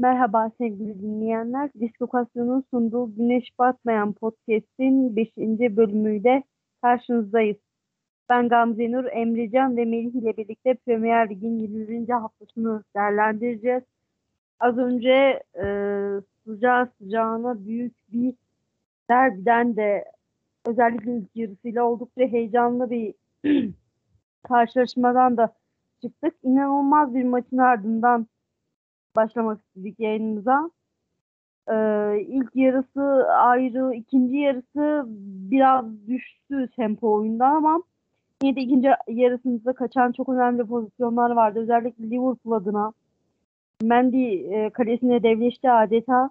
Merhaba sevgili dinleyenler. Diskokasyon'un sunduğu Güneş Batmayan Podcast'in 5. bölümüyle karşınızdayız. Ben Gamze Nur, Emrecan ve Melih ile birlikte Premier Lig'in 21. haftasını değerlendireceğiz. Az önce sıcağı sıcağına büyük bir derbiden de özellikle ilk yarısıyla oldukça heyecanlı bir karşılaşmadan da çıktık. İnanılmaz bir maçın ardından başlamak istedik yayınımıza. İlk yarısı ayrı, ikinci yarısı biraz düştü tempo oyundan ama yine de ikinci yarısında kaçan çok önemli pozisyonlar vardı. Özellikle Liverpool adına. Mendy kalesine devleşti adeta.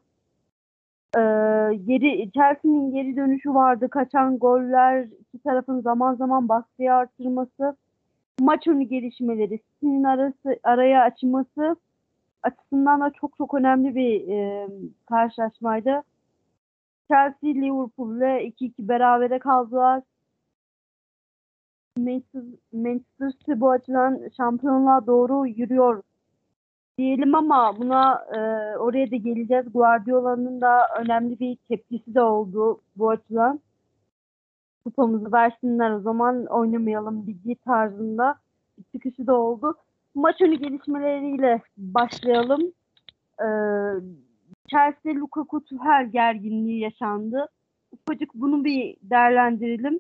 Chelsea'nin geri dönüşü vardı. Kaçan goller, iki tarafın zaman zaman baskıyı artırması, maç önü gelişmeleri, City'nin araya açması açısından da çok çok önemli bir karşılaşmaydı. Chelsea Liverpool'le 2-2 berabere kaldılar. Manchester City bu açıdan şampiyonluğa doğru yürüyor diyelim ama buna oraya da geleceğiz. Guardiola'nın da önemli bir tepkisi de oldu bu açıdan. Kupamızı versinler o zaman oynamayalım ligi tarzında bir çıkışı da oldu. Maç önü gelişmeleriyle başlayalım. Chelsea Lukaku Tuchel gerginliği yaşandı. Ufacık bunu bir değerlendirelim.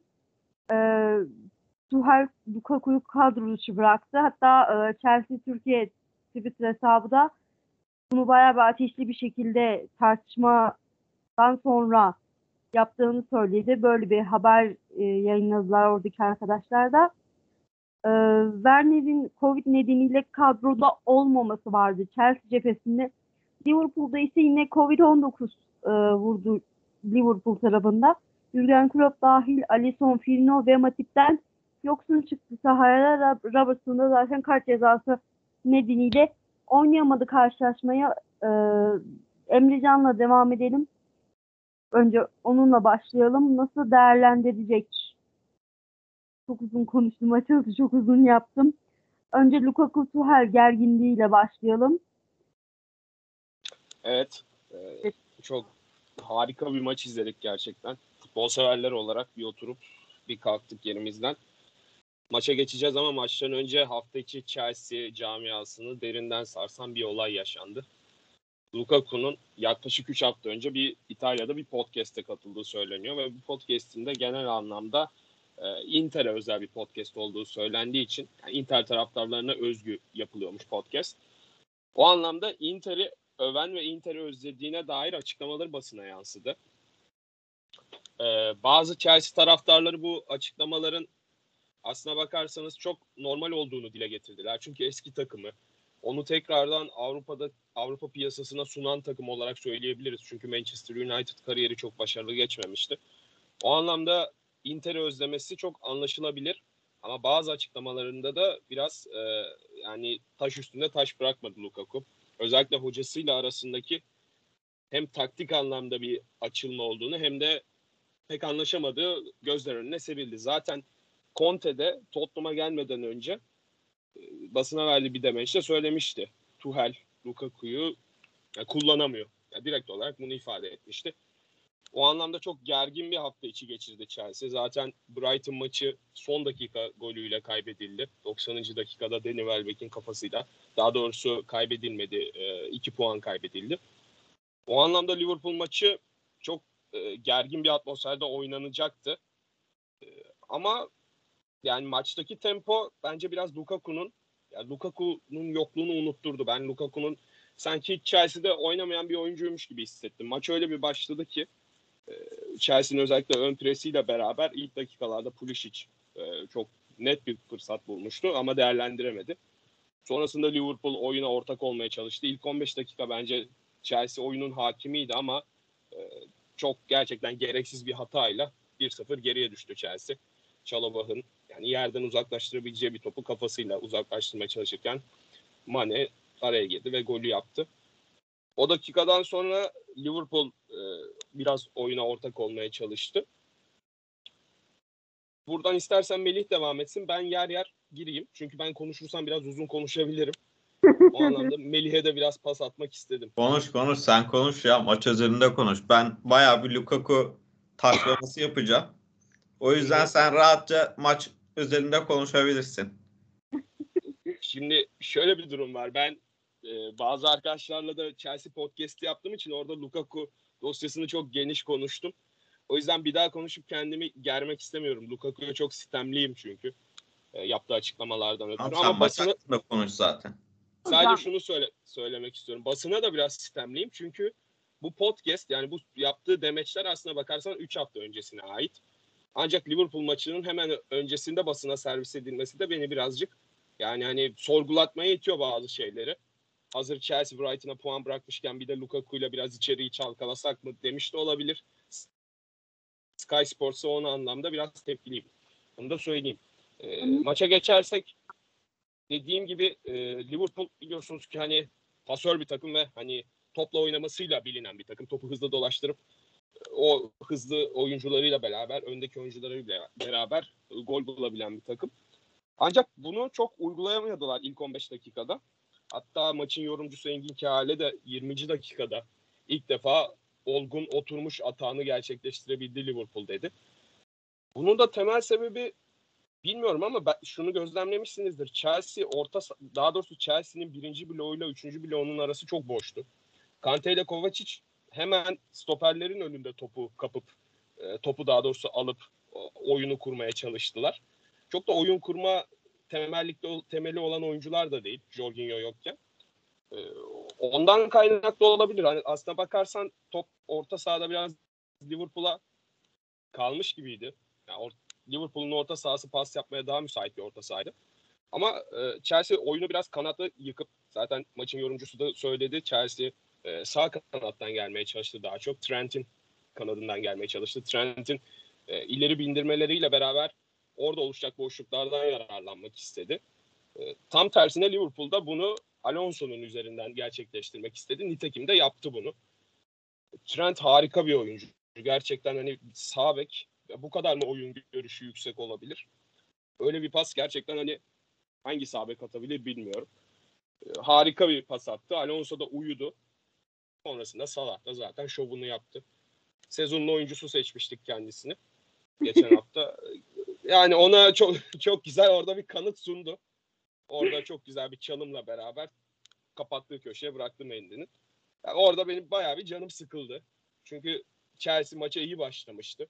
Tuchel Lukaku'yu kadro dışı bıraktı. Hatta Chelsea Türkiye Twitter hesabı da bunu bayağı bir ateşli bir şekilde tartışmadan sonra yaptığını söyledi. Böyle bir haber yayınladılar oradaki arkadaşlar da. Werner'in Covid nedeniyle kadroda olmaması vardı Chelsea cephesinde. Liverpool'da ise yine Covid-19 vurdu Liverpool tarafında. Jurgen Klopp dahil Alisson, Firmino ve Matip'ten yoksun çıktı sahaya. Robertson da zaten kart cezası nedeniyle oynayamadı karşılaşmayı. Emrecan'la devam edelim. Önce onunla başlayalım. Nasıl değerlendirecek? Çok uzun konuştum. Açılışı çok uzun yaptım. Önce Lukaku Tuchel gerginliğiyle başlayalım. Evet. Çok harika bir maç izledik gerçekten. Futbol severler olarak bir oturup bir kalktık yerimizden. Maça geçeceğiz ama maçtan önce hafta içi Chelsea camiasını derinden sarsan bir olay yaşandı. Lukaku'nun yaklaşık 3 hafta önce İtalya'da bir podcast'e katıldığı söyleniyor ve bu podcast'in de genel anlamda Inter'e özel bir podcast olduğu söylendiği için yani Inter taraftarlarına özgü yapılıyormuş podcast. O anlamda Inter'i öven ve Inter'i özlediğine dair açıklamaları basına yansıdı. Bazı Chelsea taraftarları bu açıklamaların aslına bakarsanız çok normal olduğunu dile getirdiler. Çünkü eski takımı onu tekrardan Avrupa piyasasına sunan takım olarak söyleyebiliriz. Çünkü Manchester United kariyeri çok başarılı geçmemişti. O anlamda Inter'i özlemesi çok anlaşılabilir. Ama bazı açıklamalarında da biraz yani taş üstünde taş bırakmadı Lukaku. Özellikle hocasıyla arasındaki hem taktik anlamda bir açılma olduğunu hem de pek anlaşamadığı gözler önüne serildi. Zaten Conte de Tottenham'a gelmeden önce basına verdiği bir demeçte söylemişti. Tuchel Lukaku'yu kullanamıyor. Direkt olarak bunu ifade etmişti. O anlamda çok gergin bir hafta içi geçirdi Chelsea. Zaten Brighton maçı son dakika golüyle kaybedildi. 90. dakikada Danny Welbeck'in kafasıyla. Daha doğrusu kaybedilmedi. 2 puan kaybedildi. O anlamda Liverpool maçı çok gergin bir atmosferde oynanacaktı. Ama yani maçtaki tempo bence biraz Lukaku'nun yokluğunu unutturdu. Ben Lukaku'nun sanki Chelsea'de oynamayan bir oyuncuymuş gibi hissettim. Maç öyle bir başladı ki Chelsea'nin özellikle ön presiyle beraber ilk dakikalarda Pulisic çok net bir fırsat bulmuştu ama değerlendiremedi. Sonrasında Liverpool oyuna ortak olmaya çalıştı. İlk 15 dakika bence Chelsea oyunun hakimiydi ama çok gerçekten gereksiz bir hatayla 1-0 geriye düştü Chelsea. Chalobah'ın yani yerden uzaklaştırabileceği bir topu kafasıyla uzaklaştırmaya çalışırken Mane araya girdi ve golü yaptı. O dakikadan sonra Liverpool biraz oyuna ortak olmaya çalıştı. Buradan istersen Melih devam etsin. Ben yer yer gireyim. Çünkü ben konuşursam biraz uzun konuşabilirim. O anlamda Melih'e de biraz pas atmak istedim. Konuş sen konuş ya, maç özelinde konuş. Ben bayağı bir Lukaku taklaması yapacağım. O yüzden sen rahatça maç özelinde konuşabilirsin. Şimdi şöyle bir durum var. Ben bazı arkadaşlarla da Chelsea podcast'i yaptığım için orada Lukaku dosyasını çok geniş konuştum. O yüzden bir daha konuşup kendimi germek istemiyorum. Lukaku'ya çok sistemliyim çünkü. Yaptığı açıklamalardan ötürü. Tamam, Ama sen maç hakkında konuş zaten. sadece şunu söylemek istiyorum. Basına da biraz sistemliyim. Çünkü bu podcast, yani bu yaptığı demeçler aslına bakarsan 3 hafta öncesine ait. Ancak Liverpool maçının hemen öncesinde basına servis edilmesi de beni birazcık, yani hani sorgulatmaya itiyor bazı şeyleri. Hazır Chelsea Brighton'a puan bırakmışken bir de Lukaku'yla biraz içeriği çalkalasak mı demiş de olabilir. Sky Sports'a o anlamda biraz tepkiliyim. Onu da söyleyeyim. Maça geçersek, dediğim gibi Liverpool biliyorsunuz ki hani pasör bir takım ve hani topla oynamasıyla bilinen bir takım. Topu hızlı dolaştırıp o hızlı oyuncularıyla beraber, öndeki oyuncularıyla beraber gol bulabilen bir takım. Ancak bunu çok uygulayamıyordular ilk 15 dakikada. Hatta maçın yorumcusu Engin Kehale de 20. dakikada ilk defa olgun oturmuş atağını gerçekleştirebildi Liverpool dedi. Bunun da temel sebebi bilmiyorum ama şunu gözlemlemişsinizdir. Daha doğrusu Chelsea'nin birinci bloğuyla üçüncü bloğunun arası çok boştu. Kante ile Kovacic hemen stoperlerin önünde topu kapıp, topu daha doğrusu alıp oyunu kurmaya çalıştılar. Çok da oyun kurma temeli olan oyuncular da değil Jorginho yokken. Ondan kaynaklı olabilir. Hani aslına bakarsan top orta sahada biraz Liverpool'a kalmış gibiydi. Yani Liverpool'un orta sahası pas yapmaya daha müsait bir orta sahaydı. Ama Chelsea oyunu biraz kanatlı yıkıp, zaten maçın yorumcusu da söyledi, Chelsea sağ kanattan gelmeye çalıştı daha çok. Trent'in kanadından gelmeye çalıştı. Trent'in ileri bindirmeleriyle beraber orada oluşacak boşluklardan yararlanmak istedi. Tam tersine Liverpool'da bunu Alonso'nun üzerinden gerçekleştirmek istedi. Nitekim de yaptı bunu. Trent harika bir oyuncu. Gerçekten hani sağ bek bu kadar mı oyun görüşü yüksek olabilir? Öyle bir pas gerçekten hani hangi sağ bek atabilir bilmiyorum. Harika bir pas attı. Alonso da uyudu. Sonrasında Salah da zaten şovunu yaptı. Sezonun oyuncusu seçmiştik kendisini geçen hafta. Yani ona çok çok güzel orada bir kanıt sundu. Orada çok güzel bir çalımla beraber kapattığı köşeye bıraktı Mendy'nin. Yani orada benim bayağı bir canım sıkıldı. Çünkü Chelsea maça iyi başlamıştı.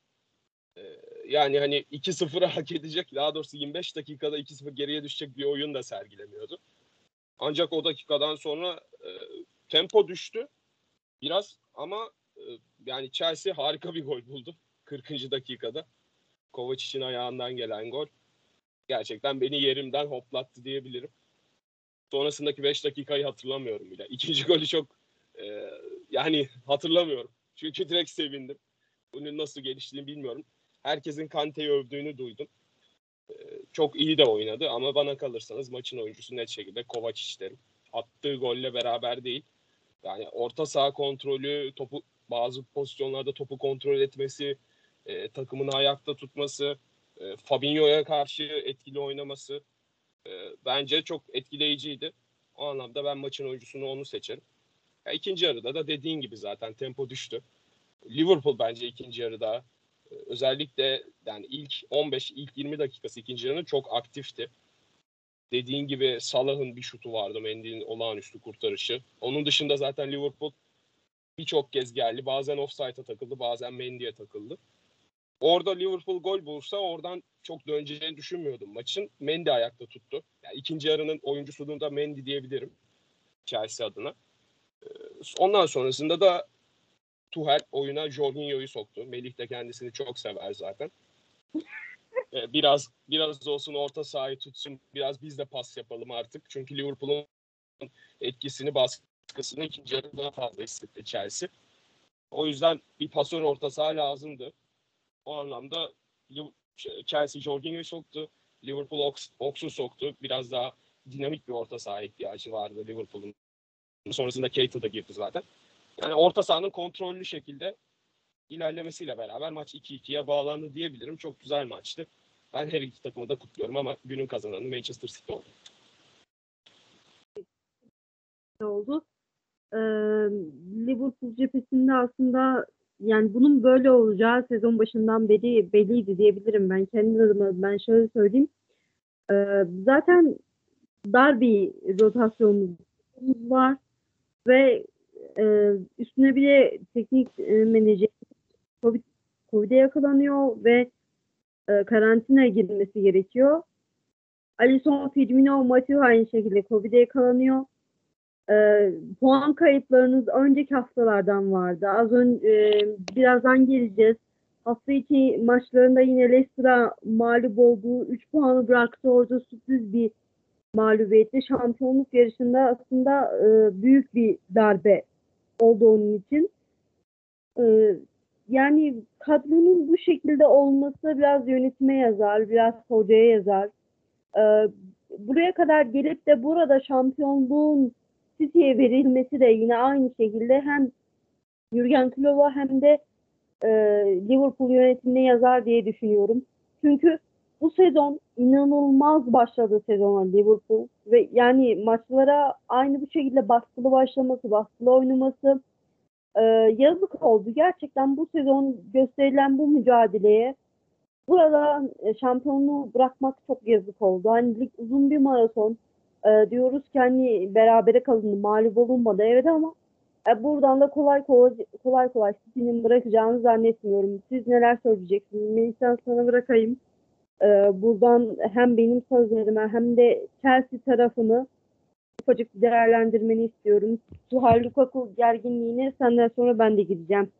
Yani hani 2-0'ı hak edecek, daha doğrusu 25 dakikada 2-0 geriye düşecek bir oyun da sergilemiyordu. Ancak o dakikadan sonra tempo düştü biraz ama yani Chelsea harika bir gol buldu 40. dakikada. Kovacic'in ayağından gelen gol gerçekten beni yerimden hoplattı diyebilirim. Sonrasındaki 5 dakikayı hatırlamıyorum bile. İkinci golü çok yani hatırlamıyorum. Çünkü direkt sevindim. Bunun nasıl geliştiğini bilmiyorum. Herkesin Kante'yi övdüğünü duydum. Çok iyi de oynadı ama bana kalırsanız maçın oyuncusu net şekilde Kovacic derim. Attığı golle beraber değil. Yani orta saha kontrolü, topu bazı pozisyonlarda topu kontrol etmesi, takımını ayakta tutması, Fabinho'ya karşı etkili oynaması bence çok etkileyiciydi. O anlamda ben maçın oyuncusunu onu seçerim. Ya, ikinci yarıda da dediğin gibi zaten tempo düştü. Liverpool bence ikinci yarıda özellikle yani ilk 15, ilk 20 dakikası ikinci yarının çok aktifti. Dediğin gibi Salah'ın bir şutu vardı, Mendy'nin olağanüstü kurtarışı. Onun dışında zaten Liverpool birçok kez geldi. Bazen offside'a takıldı, bazen Mendy'ye takıldı. Orada Liverpool gol bulsa oradan çok döneceğini düşünmüyordum maçın. Mendy ayakta tuttu. Yani ikinci yarının oyuncusunu da Mendy diyebilirim Chelsea adına. Ondan sonrasında da Tuchel oyuna Jorginho'yu soktu. Melih de kendisini çok sever zaten. Biraz olsun orta sahayı tutsun. Biraz biz de pas yapalım artık. Çünkü Liverpool'un etkisini, baskısını ikinci yarıda daha fazla hissetti Chelsea. O yüzden bir pasör orta saha lazımdı. O anlamda Chelsea Jorginho'yu soktu. Liverpool Ox'u soktu. Biraz daha dinamik bir orta saha ihtiyacı vardı Liverpool'un. Sonrasında Keita da girdi zaten. Yani orta sahanın kontrollü şekilde ilerlemesiyle beraber maç 2-2'ye bağlandı diyebilirim. Çok güzel maçtı. Ben her iki takımı da kutluyorum ama günün kazananı Manchester City oldu. oldu. Liverpool cephesinde aslında yani bunun böyle olacağı sezon başından beri belliydi diyebilirim ben. Kendi adıma ben şöyle söyleyeyim. Zaten dar bir rotasyonumuz var ve üstüne bir de teknik menajer Covid'e yakalanıyor ve karantinaya girmesi gerekiyor. Alisson, Firmino, Mateo aynı şekilde Covid'e yakalanıyor. Puan kayıplarınız önceki haftalardan vardı. Az önce birazdan geleceğiz. Hafta içi maçlarında yine Leicester'a mağlup olduğu 3 puanı bıraktı. Orada sürpriz bir mağlubiyetti. Şampiyonluk yarışında aslında büyük bir darbe oldu onun için. Yani kadronun bu şekilde olması biraz yönetime yazar, biraz hocaya yazar. Buraya kadar gelip de burada şampiyonluğun City'ye verilmesi de yine aynı şekilde hem Jürgen Klopp'a hem de Liverpool yönetimine yazar diye düşünüyorum. Çünkü bu sezon inanılmaz başladı sezona Liverpool ve yani maçlara aynı bu şekilde baskılı başlaması, baskılı oynaması yazık oldu. Gerçekten bu sezon gösterilen bu mücadeleye burada şampiyonluğu bırakmak çok yazık oldu. Hani lig uzun bir maraton. Diyoruz ki hani berabere kalındı, mağlup olunmadı evet ama buradan da kolay kolay City'nin bırakacağını zannetmiyorum. Siz neler söyleyeceksiniz? Melisa sana bırakayım. Buradan hem benim sözlerime hem de Chelsea tarafını ufacık değerlendirmeni istiyorum. Suhal Lukaku gerginliğine senden sonra ben de gideceğim.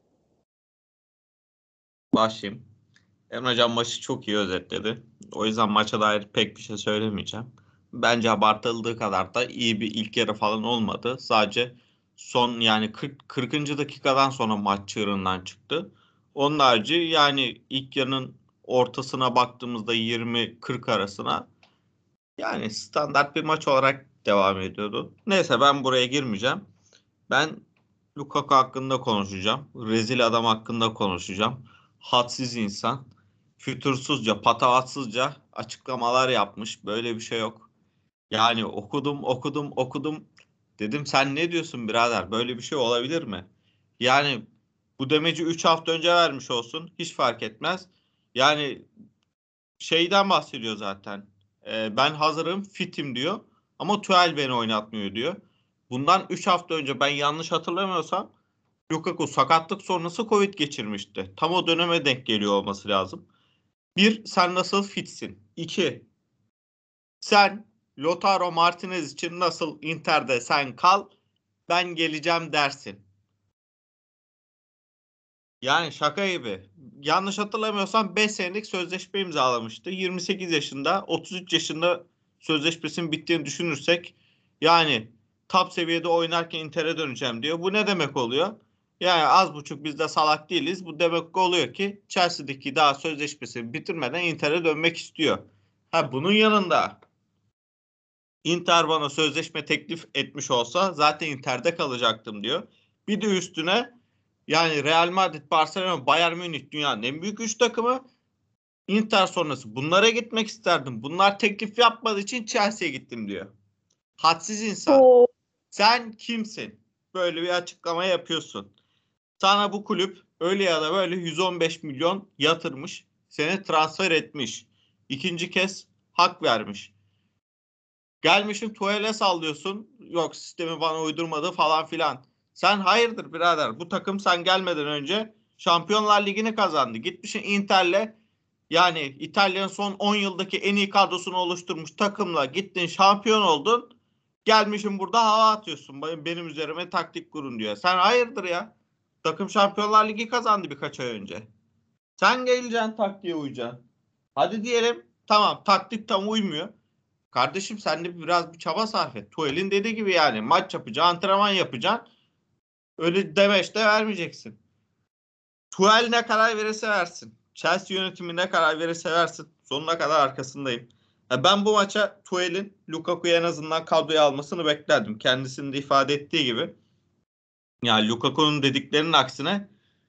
Başlayayım. Emre Hocam maçı çok iyi özetledi. O yüzden maça dair pek bir şey söylemeyeceğim. Bence abartıldığı kadar da iyi bir ilk yarı falan olmadı. Sadece son yani 40. dakikadan sonra maç çığırından çıktı. Onun harici yani ilk yarının ortasına baktığımızda 20-40 arasına yani standart bir maç olarak devam ediyordu. Neyse ben buraya girmeyeceğim. Ben Lukaku hakkında konuşacağım. Rezil adam hakkında konuşacağım. Hadsiz insan. Fütursuzca, patavatsızca açıklamalar yapmış. Böyle bir şey yok. Yani okudum. Dedim sen ne diyorsun birader? Böyle bir şey olabilir mi? Yani bu demeci 3 hafta önce vermiş olsun. Hiç fark etmez. Yani şeyden bahsediyor zaten. Ben hazırım, fitim diyor. Ama Tuchel beni oynatmıyor diyor. Bundan 3 hafta önce ben yanlış hatırlamıyorsam Lukaku sakatlık sonrası Covid geçirmişti. Tam o döneme denk geliyor olması lazım. Bir, sen nasıl fitsin? İki, sen Lautaro Martinez için nasıl Inter'de sen kal, ben geleceğim dersin. Yani şaka gibi. Yanlış hatırlamıyorsam 5 senelik sözleşme imzalamıştı. 28 yaşında, 33 yaşında sözleşmesinin bittiğini düşünürsek yani top seviyede oynarken Inter'e döneceğim diyor. Bu ne demek oluyor? Yani az buçuk biz de salak değiliz. Bu demek oluyor ki Chelsea'deki daha sözleşmesini bitirmeden Inter'e dönmek istiyor. Ha bunun yanında Inter bana sözleşme teklif etmiş olsa zaten Inter'de kalacaktım diyor. Bir de üstüne yani Real Madrid, Barcelona, Bayern Münih dünyanın en büyük 3 takımı. Inter sonrası bunlara gitmek isterdim. Bunlar teklif yapmadığı için Chelsea'ye gittim diyor. Hadsiz insan. Oo, Sen kimsin? Böyle bir açıklama yapıyorsun. Sana bu kulüp öyle ya da böyle 115 milyon yatırmış. Seni transfer etmiş. İkinci kez hak vermiş. Gelmişim Tuhel'e sallıyorsun. Yok sistemi bana uydurmadı falan filan. Sen hayırdır birader? Bu takım sen gelmeden önce Şampiyonlar Ligi'ni kazandı. Gitmişsin Inter'le yani İtalya'nın son 10 yıldaki en iyi kadrosunu oluşturmuş takımla gittin şampiyon oldun. Gelmişim burada hava atıyorsun. Benim üzerime taktik kurun diyor. Sen hayırdır ya? Takım Şampiyonlar Ligi kazandı birkaç ay önce. Sen geleceksin taktiğe uyacaksın. Hadi diyelim tamam taktik tam uymuyor. Kardeşim sen de biraz bir çaba sarf et. Tuhel'in dediği gibi yani maç yapacaksın, antrenman yapacaksın. Öyle demeç de vermeyeceksin. Tuchel ne karar verirse versin. Chelsea yönetimi ne karar verirse versin. Sonuna kadar arkasındayım. Ben bu maça Tuchel'in Lukaku'yu en azından kadroya almasını beklerdim. Kendisinin de ifade ettiği gibi. Yani Lukaku'nun dediklerinin aksine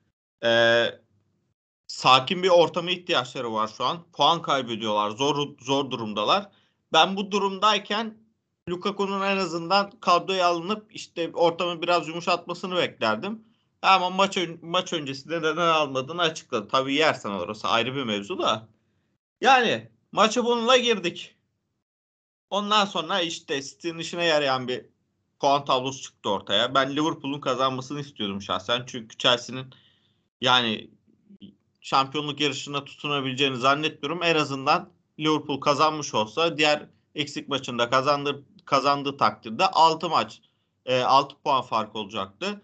sakin bir ortama ihtiyaçları var şu an. Puan kaybediyorlar. Zor durumdalar. Ben bu durumdayken Lukaku'nun en azından kadroya alınıp işte ortamı biraz yumuşatmasını beklerdim. Ama maç öncesinde neden almadığını açıkladı. Tabii yersen orası ayrı bir mevzu da. Yani maçı bununla girdik. Ondan sonra işte City'nin işine yarayan bir puan tablosu çıktı ortaya. Ben Liverpool'un kazanmasını istiyordum şahsen. Çünkü Chelsea'nin yani şampiyonluk yarışına tutunabileceğini zannetmiyorum. En azından Liverpool kazanmış olsa diğer eksik maçında kazandığı takdirde 6 puan fark olacaktı.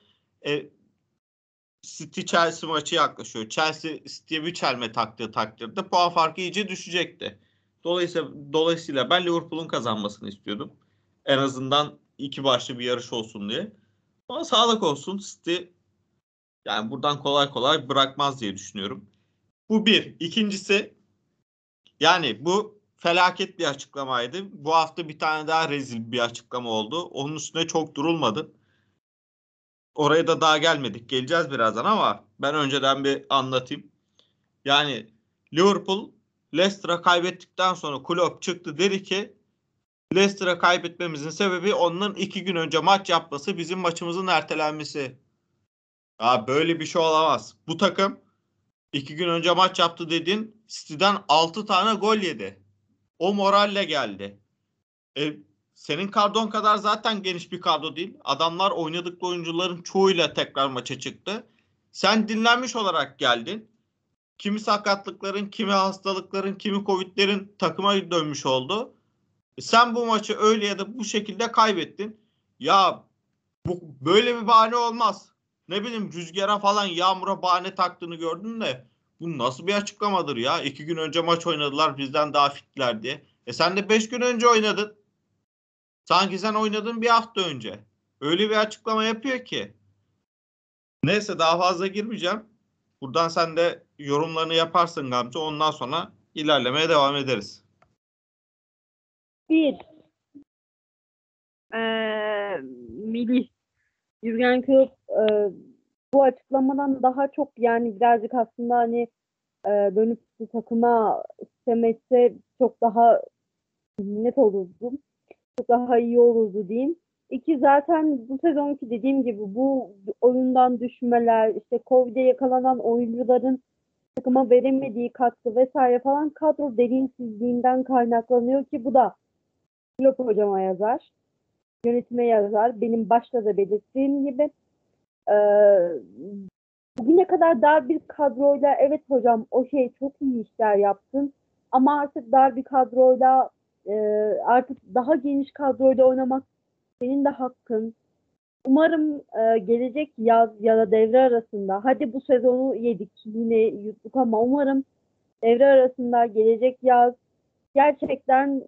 City Chelsea maçı yaklaşıyor. Chelsea City'ye bir çelme taktığı takdirde puan farkı iyice düşecekti. Dolayısıyla ben Liverpool'un kazanmasını istiyordum. En azından iki başlı bir yarış olsun diye. Ama sağlık olsun, City yani buradan kolay kolay bırakmaz diye düşünüyorum. Bu bir. İkincisi, yani bu felaket bir açıklamaydı. Bu hafta bir tane daha rezil bir açıklama oldu. Onun üstüne çok durulmadı. Oraya da daha gelmedik. Geleceğiz birazdan ama ben önceden bir anlatayım. Yani Liverpool Leicester'a kaybettikten sonra Klopp çıktı, dedi ki Leicester'a kaybetmemizin sebebi onun 2 gün önce maç yapması, bizim maçımızın ertelenmesi. Ya böyle bir şey olamaz. Bu takım 2 gün önce maç yaptı dedin, City'den 6 tane gol yedi. O moralle geldi. E, Senin kadron kadar zaten geniş bir kadro değil. Adamlar oynadıkları oyuncuların çoğuyla tekrar maça çıktı. Sen dinlenmiş olarak geldin. Kimi sakatlıkların, kimi hastalıkların, kimi Covid'lerin takıma dönmüş oldu. Sen bu maçı öyle ya da bu şekilde kaybettin. Ya bu böyle bir bahane olmaz. Ne bileyim, rüzgara falan, yağmura bahane taktığını gördün de bu nasıl bir açıklamadır ya? 2 gün önce maç oynadılar, bizden daha fitler diye. Sen de 5 gün önce oynadın. Sanki sen oynadın bir hafta önce. Öyle bir açıklama yapıyor ki. Neyse, daha fazla girmeyeceğim. Buradan sen de yorumlarını yaparsın Gamze. Ondan sonra ilerlemeye devam ederiz. Bir, Melih, Jürgen Klopp bu açıklamadan daha çok yani birazcık aslında hani dönüp bu takıma sistem etse çok daha net olurdu. Çok daha iyi olurdu diyeyim. İki, zaten bu sezonki dediğim gibi bu oyundan düşmeler, işte Covid'e yakalanan oyuncuların takıma veremediği katkı vesaire falan kadro derinsizliğinden kaynaklanıyor ki bu da Klopp hocama yazar, yönetime yazar. Benim başta da belirttiğim gibi e, bugüne kadar dar bir kadroyla evet hocam o şey çok iyi işler yaptın ama artık dar bir kadroyla artık daha geniş kadroyla oynamak senin de hakkın. Umarım gelecek yaz ya da devre arasında, hadi bu sezonu yedik yine yuttuk ama umarım devre arasında gelecek yaz gerçekten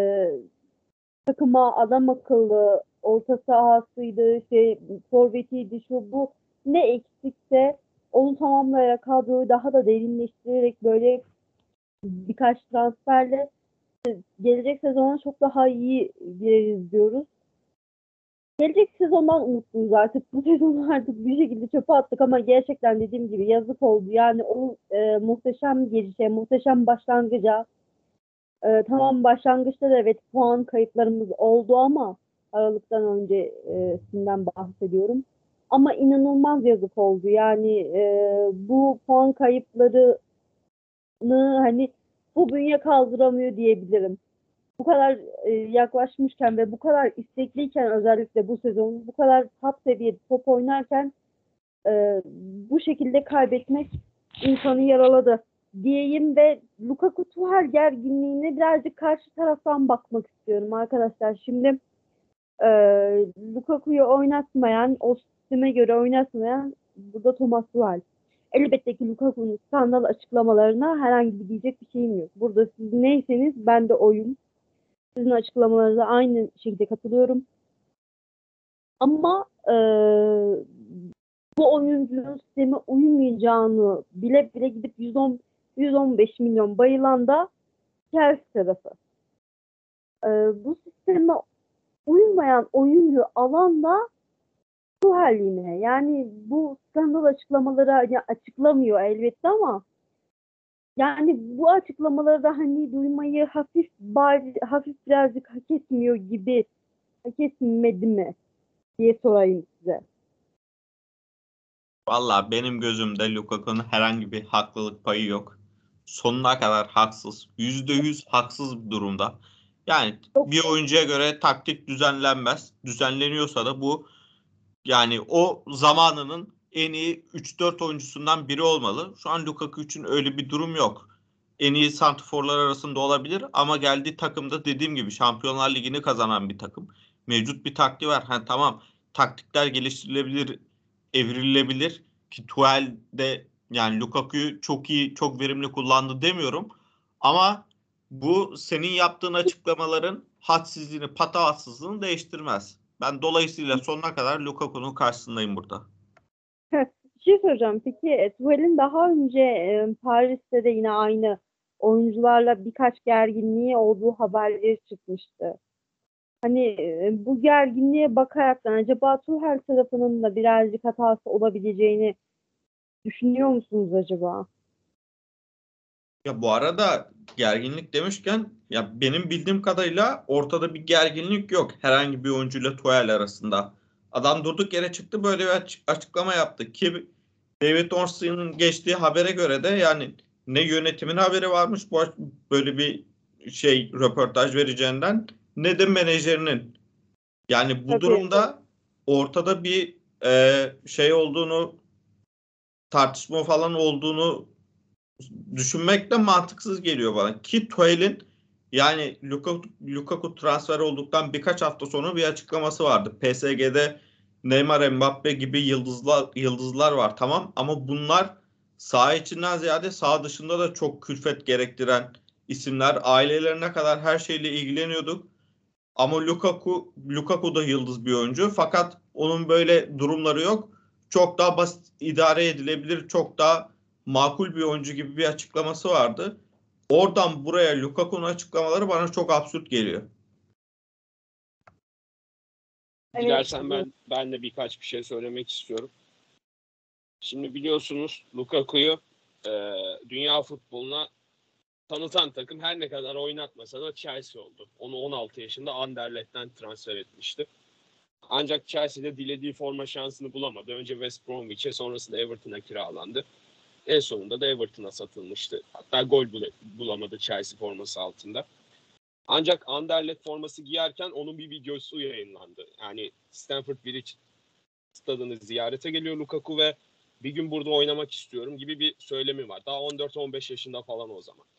takıma adam akıllı orta sahasıydı, forvetiydi, şu bu ne eksikse onu tamamlayarak kadroyu daha da derinleştirerek böyle birkaç transferle gelecek sezona çok daha iyi gireriz diyoruz. Gelecek sezondan umutluyuz artık. Bu sezonu artık bir şekilde çöpe attık ama gerçekten dediğim gibi yazık oldu. Yani o muhteşem girişe, muhteşem başlangıca, tamam başlangıçta da evet puan kayıplarımız oldu ama Aralık'tan öncesinden bahsediyorum. Ama inanılmaz yazık oldu. Yani bu puan kayıplarını hani bu bünye kaldıramıyor diyebilirim. Bu kadar yaklaşmışken ve bu kadar istekliyken özellikle bu sezon bu kadar top seviyede top oynarken bu şekilde kaybetmek insanı yaraladı diyeyim ve Lukaku Tuchel gerginliğine birazcık karşı taraftan bakmak istiyorum arkadaşlar. Şimdi e, Lukaku'yu oynatmayan, o sisteme göre oynatmayan burada Thomas Tuchel. Elbette ki Lukaku'nun skandal açıklamalarına herhangi bir diyecek bir şeyim yok. Burada siz neyseniz ben de oyum. Sizin açıklamalarınıza aynı şekilde katılıyorum. Ama bu oyuncunun sisteme uymayacağını bile bile gidip 115 milyon bayılan da Chelsea tarafı. Bu sisteme uymayan oyuncu alan da Tuchel yine. Yani bu skandal açıklamaları hani açıklamıyor elbette ama yani bu açıklamaları da hani duymayı hafif birazcık hak etmiyor gibi hak etmedi mi diye sorayım size. Valla benim gözümde Lukaku'nun herhangi bir haklılık payı yok. Sonuna kadar haksız. %100 haksız bir durumda. Yani Çok bir oyuncuya göre taktik düzenlenmez. Düzenleniyorsa da bu yani o zamanının en iyi 3-4 oyuncusundan biri olmalı. Şu an Lukaku için öyle bir durum yok. En iyi santrforlar arasında olabilir ama geldiği takımda dediğim gibi Şampiyonlar Ligi'ni kazanan bir takım. Mevcut bir taktiği var. Ha, tamam, taktikler geliştirilebilir, evrilebilir ki Tuchel de yani Lukaku'yu çok iyi, çok verimli kullandı demiyorum. Ama bu senin yaptığın açıklamaların hadsizliğini, patavatsızlığını değiştirmez. Ben dolayısıyla sonuna kadar Lukaku'nun karşısındayım burada. Bir şey soracağım. Peki Tuchel'in daha önce Paris'te de yine aynı oyuncularla birkaç gerginliği olduğu haberleri çıkmıştı. Hani bu gerginliğe bakaraktan acaba Tuchel tarafının da birazcık hatası olabileceğini düşünüyor musunuz acaba? Ya bu arada gerginlik demişken ya benim bildiğim kadarıyla ortada bir gerginlik yok herhangi bir oyuncuyla Tuchel arasında. Adam durduk yere çıktı böyle bir açıklama yaptı ki David Ornstein'in geçtiği habere göre de yani ne yönetimin haberi varmış böyle bir şey röportaj vereceğinden ne de menajerinin. Yani bu Tabii. durumda ortada bir şey olduğunu, tartışma falan olduğunu düşünmek de mantıksız geliyor bana. Ki Tuchel'in yani Lukaku transfer olduktan birkaç hafta sonra bir açıklaması vardı. PSG'de Neymar, Mbappe gibi yıldızlar var, tamam, ama bunlar saha içinden ziyade saha dışında da çok külfet gerektiren isimler. Ailelerine kadar her şeyle ilgileniyorduk. Ama Lukaku da yıldız bir oyuncu. Fakat onun böyle durumları yok. Çok daha basit idare edilebilir, çok daha makul bir oyuncu gibi bir açıklaması vardı. Oradan buraya Lukaku'nun açıklamaları bana çok absürt geliyor. Hani Dilersen ben de birkaç bir şey söylemek istiyorum. Şimdi biliyorsunuz Lukaku'yu dünya futboluna tanıtan takım her ne kadar oynatmasa da Chelsea oldu. Onu 16 yaşında Anderlecht'ten transfer etmişti. Ancak Chelsea'de dilediği forma şansını bulamadı. Önce West Bromwich'e, sonrasında Everton'a kiralandı. En sonunda da Everton'a satılmıştı. Hatta gol bulamadı Chelsea forması altında. Ancak Anderlecht forması giyerken onun bir videosu yayınlandı. Yani Stamford Bridge stadını ziyarete geliyor Lukaku ve bir gün burada oynamak istiyorum gibi bir söylemi var. Daha 14-15 yaşında falan o zaman.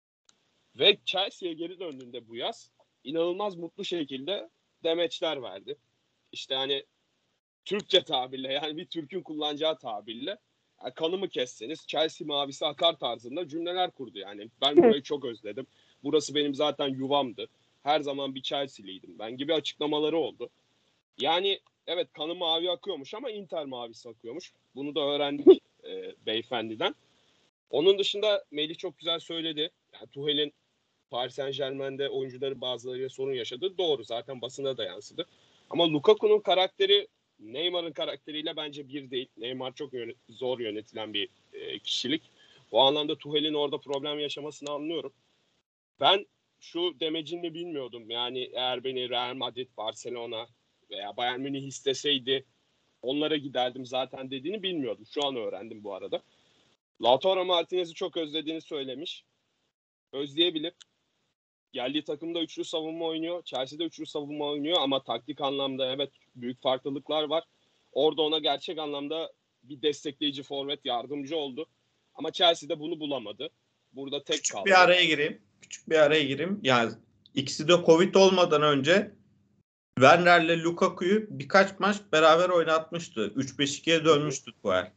Ve Chelsea'ye geri döndüğünde bu yaz inanılmaz mutlu şekilde demeçler verdi. İşte hani Türkçe tabirle, yani bir Türk'ün kullanacağı tabirle, yani kanımı kesseniz Chelsea mavisi akar tarzında cümleler kurdu. Yani ben burayı çok özledim. Burası benim zaten yuvamdı. Her zaman bir Chelsea'liydim ben gibi açıklamaları oldu. Yani evet, kanı mavi akıyormuş ama Inter mavisi akıyormuş. Bunu da öğrendik beyefendiden. Onun dışında Melih çok güzel söyledi. Yani Tuchel'in Paris Saint-Germain'de oyuncuları bazılarıyla sorun yaşadı. Doğru, zaten basına da yansıdı. Ama Lukaku'nun karakteri Neymar'ın karakteriyle bence bir değil. Neymar çok zor yönetilen bir kişilik. O anlamda Tuchel'in orada problem yaşamasını anlıyorum. Ben şu demecini bilmiyordum. Yani eğer beni Real Madrid, Barcelona veya Bayern Münih isteseydi onlara giderdim zaten dediğini bilmiyordum. Şu an öğrendim bu arada. Lautaro Martinez'i çok özlediğini söylemiş. Özleyebilir. Geldiği takımda üçlü savunma oynuyor. Chelsea'de üçlü savunma oynuyor ama taktik anlamda evet büyük farklılıklar var. Orada ona gerçek anlamda bir destekleyici forvet yardımcı oldu. Ama Chelsea'de bunu bulamadı. Burada tek Küçük kaldı. bir araya gireyim. Küçük bir araya gireyim. Yani ikisi de Covid olmadan önce Werner'le Lukaku'yu birkaç maç beraber oynatmıştı. 3-5-2'ye dönmüştü Tuchel.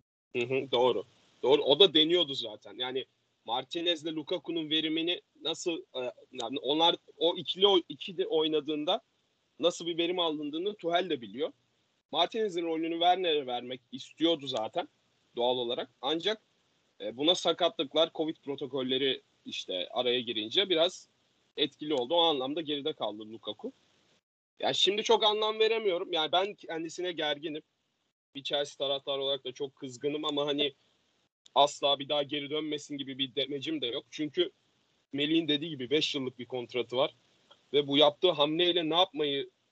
Doğru. Doğru. O da deniyordu zaten. Yani Martinez'le Lukaku'nun verimini nasıl yani onlar o ikili oynadığında nasıl bir verim alındığını Tuchel de biliyor. Martinez'in rolünü Werner'e vermek istiyordu zaten doğal olarak. Ancak buna sakatlıklar, Covid protokolleri işte araya girince biraz etkili oldu. O anlamda geride kaldı Lukaku. Yani şimdi çok anlam veremiyorum. Yani ben kendisine gerginim. Bir Chelsea taraftarı olarak da çok kızgınım ama hani asla bir daha geri dönmesin gibi bir demecim de yok. Çünkü Melih'in dediği gibi 5 yıllık bir kontratı var. Ve bu yaptığı hamleyle ne yapmayı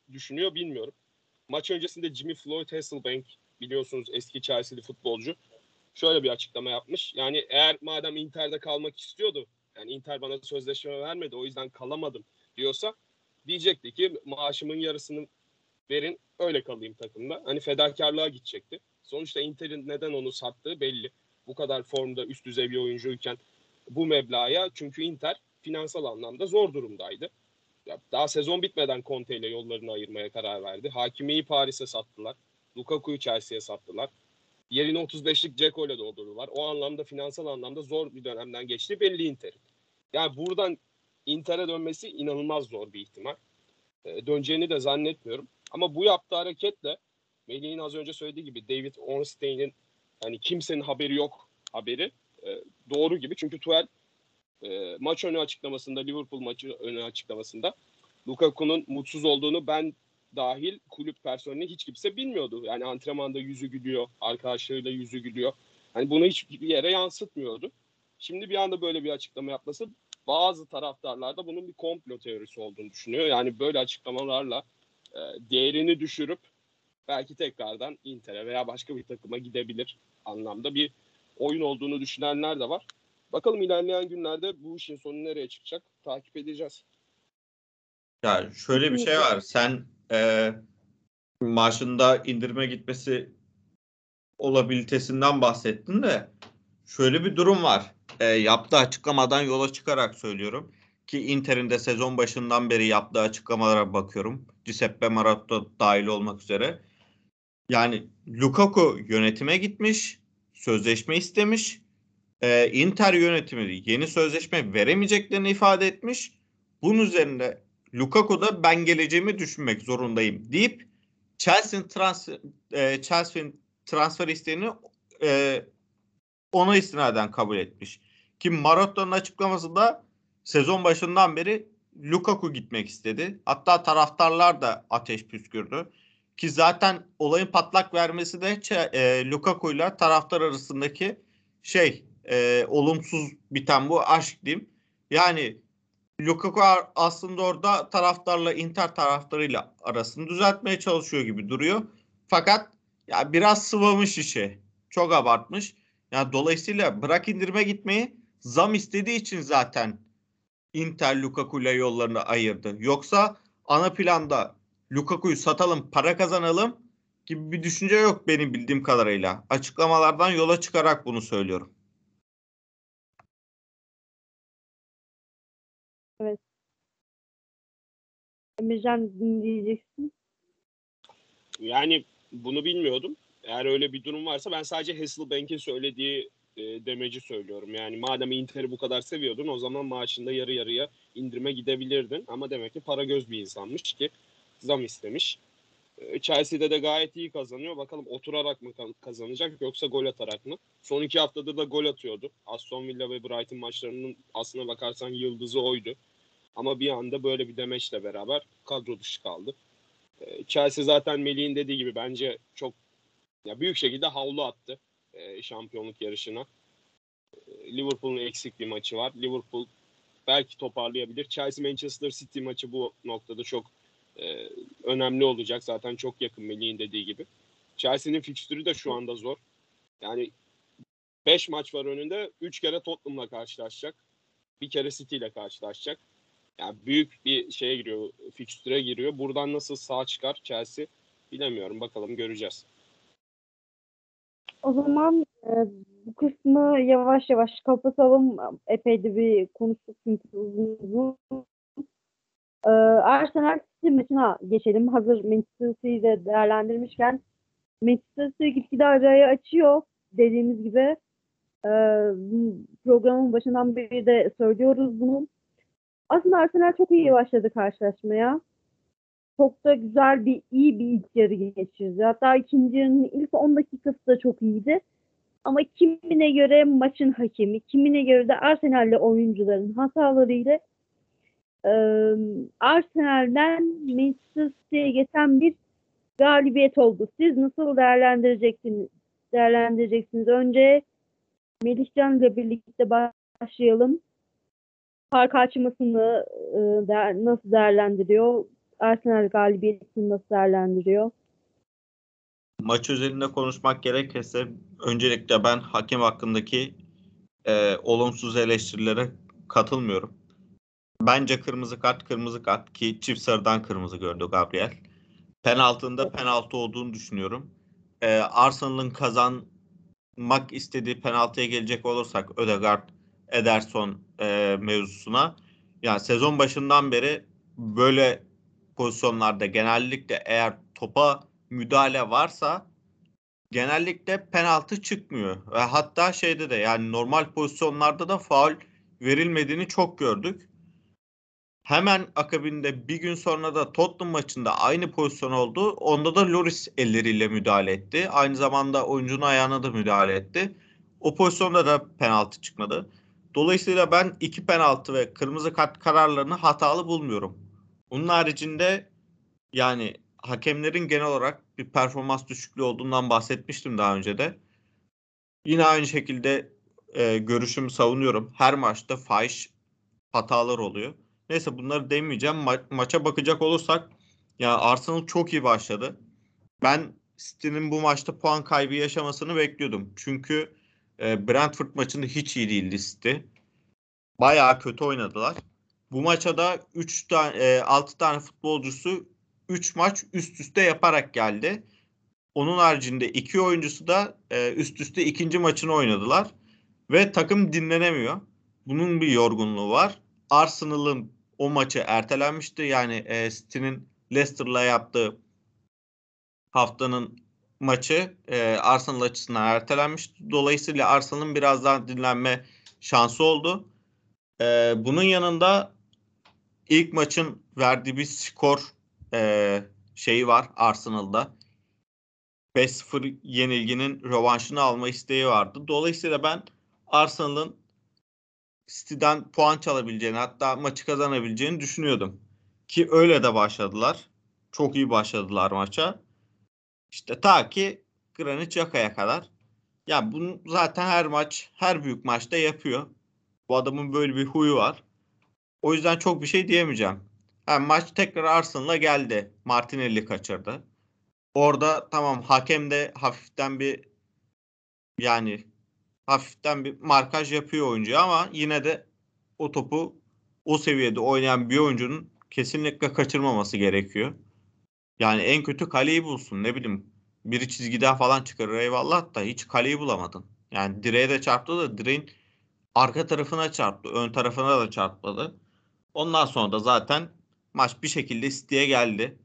düşünüyor bilmiyorum. Maç öncesinde Jimmy Floyd Hasselbank, biliyorsunuz eski Chelsea'li futbolcu, şöyle bir açıklama yapmış. Yani eğer madem Inter'de kalmak istiyordu, yani Inter bana sözleşme vermedi o yüzden kalamadım diyorsa, diyecekti ki maaşımın yarısını verin öyle kalayım takımda. Hani fedakarlığa gidecekti. Sonuçta Inter'in neden onu sattığı belli. Bu kadar formda üst düzey bir oyuncuyken bu meblağa, çünkü Inter finansal anlamda zor durumdaydı. Ya daha sezon bitmeden Conte ile yollarını ayırmaya karar verdi. Hakimi'yi Paris'e sattılar. Lukaku'yu Chelsea'ye sattılar. Yerini 35'lik Dzeko ile doldurdular. O anlamda, finansal anlamda zor bir dönemden geçti belli Inter'in. Yani buradan Inter'e dönmesi inanılmaz zor bir ihtimal. Döneceğini de zannetmiyorum. Ama bu yaptığı hareketle, Melih'in az önce söylediği gibi, David Ornstein'in hani kimsenin haberi yok haberi doğru gibi. Çünkü Tuchel maç önü açıklamasında, Liverpool maçı önü açıklamasında Lukaku'nun mutsuz olduğunu ben dahil kulüp personeli hiç kimse bilmiyordu. Yani antrenmanda yüzü gülüyor, arkadaşlarıyla yüzü gülüyor. Hani bunu hiçbir yere yansıtmıyordu. Şimdi bir anda böyle bir açıklama yapması, bazı taraftarlar da bunun bir komplo teorisi olduğunu düşünüyor. Yani böyle açıklamalarla değerini düşürüp belki tekrardan Inter'e veya başka bir takıma gidebilir anlamda bir oyun olduğunu düşünenler de var. Bakalım ilerleyen günlerde bu işin sonu nereye çıkacak takip edeceğiz. Ya şöyle bir şey var. Sen maaşında indirime gitmesi olabilitesinden bahsettin de şöyle bir durum var. Yaptığı açıklamadan yola çıkarak söylüyorum ki Inter'in de sezon başından beri yaptığı açıklamalara bakıyorum. Giuseppe Marotta dahil olmak üzere. Yani Lukaku yönetime gitmiş, sözleşme istemiş. Inter yönetimi yeni sözleşme veremeyeceklerini ifade etmiş. Bunun üzerine Lukaku da ben geleceğimi düşünmek zorundayım deyip Chelsea'nin transfer isteğini e, ona istinaden kabul etmiş. Ki Marotta'nın açıklamasında sezon başından beri Lukaku gitmek istedi. Hatta taraftarlar da ateş püskürdü. Ki zaten olayın patlak vermesi de Lukaku ile taraftar arasındaki olumsuz biten bu aşk diyeyim. Yani Lukaku aslında orada taraftarla Inter taraftarıyla arasını düzeltmeye çalışıyor gibi duruyor. Fakat ya biraz sıvamış işi. Çok abartmış. Yani dolayısıyla bırak indirime gitmeyi, zam istediği için zaten Inter Lukaku ile yollarını ayırdı. Yoksa ana planda Lukaku'yu satalım, para kazanalım gibi bir düşünce yok benim bildiğim kadarıyla. Açıklamalardan yola çıkarak bunu söylüyorum. Evet. Emircan, dinleyeceksin. Yani bunu bilmiyordum. Eğer öyle bir durum varsa ben sadece Hasselbank'in söylediği demeci söylüyorum. Yani madem Inter'i bu kadar seviyordun, o zaman maaşında yarı yarıya indirime gidebilirdin. Ama demek ki para göz bir insanmış ki zam istemiş. Chelsea'de de gayet iyi kazanıyor. Bakalım oturarak mı kazanacak yoksa gol atarak mı? Son 2 haftadır da gol atıyordu. Aston Villa ve Brighton maçlarının aslına bakarsan yıldızı oydu. Ama bir anda böyle bir demeçle beraber kadro dışı kaldı. Chelsea zaten Melih'in dediği gibi bence çok büyük şekilde havlu attı şampiyonluk yarışına. Liverpool'un eksik bir maçı var. Liverpool belki toparlayabilir. Chelsea Manchester City maçı bu noktada çok önemli olacak. Zaten çok yakın Melih'in dediği gibi. Chelsea'nin fikstürü de şu anda zor. Yani 5 maç var önünde. 3 kere Tottenham'la karşılaşacak. Bir kere City ile karşılaşacak. Yani büyük bir şeye giriyor, fikstüre giriyor. Buradan nasıl sağ çıkar Chelsea bilemiyorum. Bakalım, göreceğiz. O zaman bu kısmı yavaş yavaş kapatalım. Epey de bir konuştuk çünkü uzun uzun. Arsenal City maçına geçelim. Hazır Manchester City'yi de değerlendirmişken, Manchester City gitgide arayı açıyor. Dediğimiz gibi e, programın başından beri de söylüyoruz bunu. Aslında Arsenal çok iyi başladı karşılaşmaya. Çok da güzel iyi bir ilk yarı geçirdi. Hatta ikinci yarının ilk 10 dakikası da çok iyiydi. Ama kimine göre maçın hakemi, kimine göre de Arsenal'li oyuncuların hatalarıyla e, Arsenal'den Manchester City'ye geçen bir galibiyet oldu. Siz nasıl değerlendireceksiniz? Önce Melihcan ile birlikte başlayalım. Fark açmasını nasıl değerlendiriyor? Arsenal galibiyetini nasıl değerlendiriyor? Maç özelinde konuşmak gerekirse öncelikle ben hakem hakkındaki olumsuz eleştirilere katılmıyorum. Bence kırmızı kart ki çift sarıdan kırmızı gördü Gabriel. Penaltında penaltı olduğunu düşünüyorum. Arsenal'ın kazanmak istediği penaltıya gelecek olursak Ødegaard, Ederson mevzusuna. Yani sezon başından beri böyle pozisyonlarda genellikle eğer topa müdahale varsa genellikle penaltı çıkmıyor. Ve hatta şeyde de yani normal pozisyonlarda da faul verilmediğini çok gördük. Hemen akabinde bir gün sonra da Tottenham maçında aynı pozisyon oldu. Onda da Lloris elleriyle müdahale etti. Aynı zamanda oyuncunun ayağına da müdahale etti. O pozisyonda da penaltı çıkmadı. Dolayısıyla ben iki penaltı ve kırmızı kart kararlarını hatalı bulmuyorum. Bunun haricinde yani hakemlerin genel olarak bir performans düşüklüğü olduğundan bahsetmiştim daha önce de. Yine aynı şekilde görüşümü savunuyorum. Her maçta fahiş hatalar oluyor. Neyse bunları demeyeceğim. Maça bakacak olursak ya Arsenal çok iyi başladı. Ben City'nin bu maçta puan kaybı yaşamasını bekliyordum. Çünkü Brentford maçında hiç iyi değildi City. Bayağı kötü oynadılar. Bu maça da 6 tane futbolcusu 3 maç üst üste yaparak geldi. Onun haricinde 2 oyuncusu da üst üste ikinci maçını oynadılar. Ve takım dinlenemiyor. Bunun bir yorgunluğu var. Arsenal'ın o maçı ertelenmişti. Yani City'nin Leicester'la yaptığı haftanın maçı Arsenal açısından ertelenmişti. Dolayısıyla Arsenal'ın biraz daha dinlenme şansı oldu. Bunun yanında ilk maçın verdiği bir skor şeyi var Arsenal'da. 5-0 yenilginin rövanşını alma isteği vardı. Dolayısıyla ben Arsenal'ın City'den puan çalabileceğini hatta maçı kazanabileceğini düşünüyordum. Ki öyle de başladılar. Çok iyi başladılar maça. İşte ta ki Granit Xhaka'ya kadar. Ya bunu zaten her maç, her büyük maçta yapıyor. Bu adamın böyle bir huyu var. O yüzden çok bir şey diyemeyeceğim. Maç tekrar Arsenal'a geldi. Martinelli kaçırdı. Orada tamam hakem de yani hafiften bir markaj yapıyor oyuncuya ama yine de o topu o seviyede oynayan bir oyuncunun kesinlikle kaçırmaması gerekiyor. Yani en kötü kaleyi bulsun ne bileyim. Biri çizgiden falan çıkarır eyvallah da hiç kaleyi bulamadın. Yani direğe de çarptı da direğin arka tarafına çarptı. Ön tarafına da çarpmadı. Ondan sonra da zaten maç bir şekilde City'ye geldi.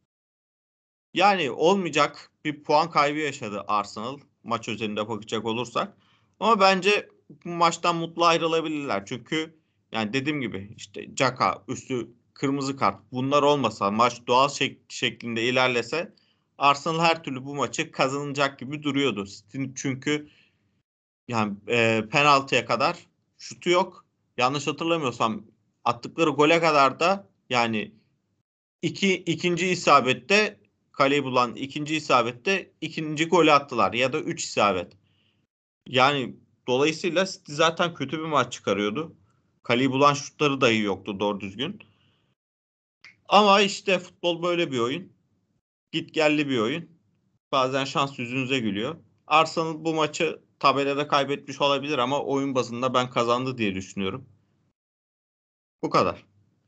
Yani olmayacak bir puan kaybı yaşadı Arsenal maç özelinde bakacak olursak. Ama bence bu maçtan mutlu ayrılabilirler. Çünkü yani dediğim gibi işte Xhaka üstü kırmızı kart bunlar olmasa maç doğal şeklinde ilerlese Arsenal her türlü bu maçı kazanacak gibi duruyordu. Çünkü yani penaltıya kadar şutu yok. Yanlış hatırlamıyorsam attıkları gole kadar da yani ikinci isabette kaleyi bulan ikinci isabette ikinci golü attılar ya da 3 isabet. Yani dolayısıyla City zaten kötü bir maç çıkarıyordu. Kaleyi bulan şutları dahi yoktu doğru düzgün. Ama işte futbol böyle bir oyun. Git gelli bir oyun. Bazen şans yüzünüze gülüyor. Arsenal bu maçı tabelada kaybetmiş olabilir ama oyun bazında ben kazandı diye düşünüyorum. Bu kadar.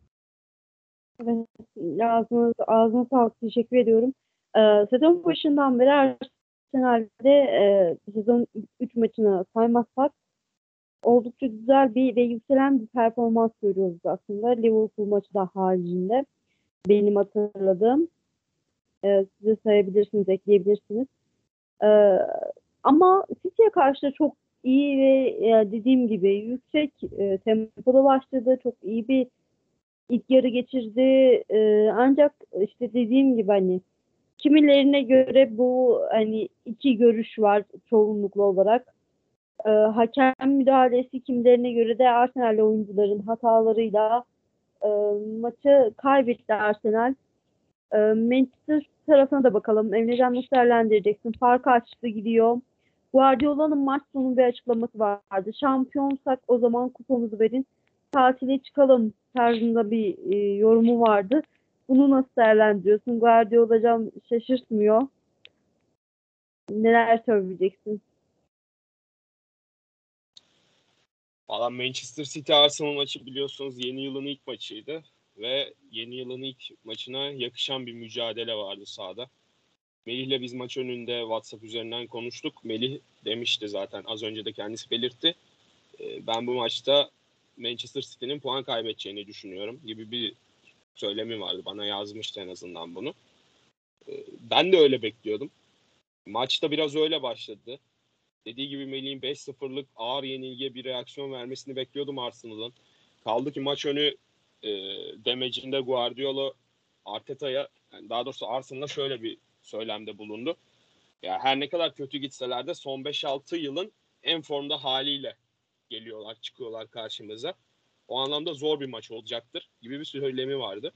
Evet, ağzına sağlık. Teşekkür ediyorum. Sezon başından beri Arsenal'de sezon 3 maçını saymazsak oldukça güzel ve yükselen bir performans görüyoruz aslında. Liverpool maçı da haricinde benim hatırladığım. Size sayabilirsiniz, ekleyebilirsiniz. Ee, ama City'ye karşı da çok iyi ve dediğim gibi yüksek tempoda başladı. Çok iyi bir ilk yarı geçirdi. Ancak işte dediğim gibi hani kimilerine göre bu hani iki görüş var çoğunlukla olarak. Hakem müdahalesi, kimilerine göre de Arsenal oyuncuların hatalarıyla e, maçı kaybetti Arsenal. Manchester tarafına da bakalım. Emrecan nasıl değerlendireceksin? Farkı açtı gidiyor. Guardiola'nın maç sonu bir açıklaması vardı. Şampiyonsak o zaman kupamızı verin. Tatile çıkalım tarzında bir yorumu vardı. Bunu nasıl değerlendiriyorsun? Guardiola hocam şaşırtmıyor. Neler söyleyeceksin? Valla Manchester City Arsenal maçı biliyorsunuz yeni yılın ilk maçıydı. Ve yeni yılın ilk maçına yakışan bir mücadele vardı sahada. Melih'le biz maç önünde WhatsApp üzerinden konuştuk. Melih demişti zaten, az önce de kendisi belirtti. Ben bu maçta Manchester City'nin puan kaybedeceğini düşünüyorum gibi bir söylemi vardı. Bana yazmıştı en azından bunu. Ben de öyle bekliyordum. Maçta biraz öyle başladı. Dediği gibi Melih'in 5-0'lık ağır yenilgiye bir reaksiyon vermesini bekliyordum Arsenal'ın. Kaldı ki maç önü demecinde Guardiola Arteta'ya, yani daha doğrusu Arsenal'a şöyle bir söylemde bulundu. Ya her ne kadar kötü gitseler de son 5-6 yılın en formda haliyle geliyorlar, çıkıyorlar karşımıza. O anlamda zor bir maç olacaktır gibi bir söylemi vardı.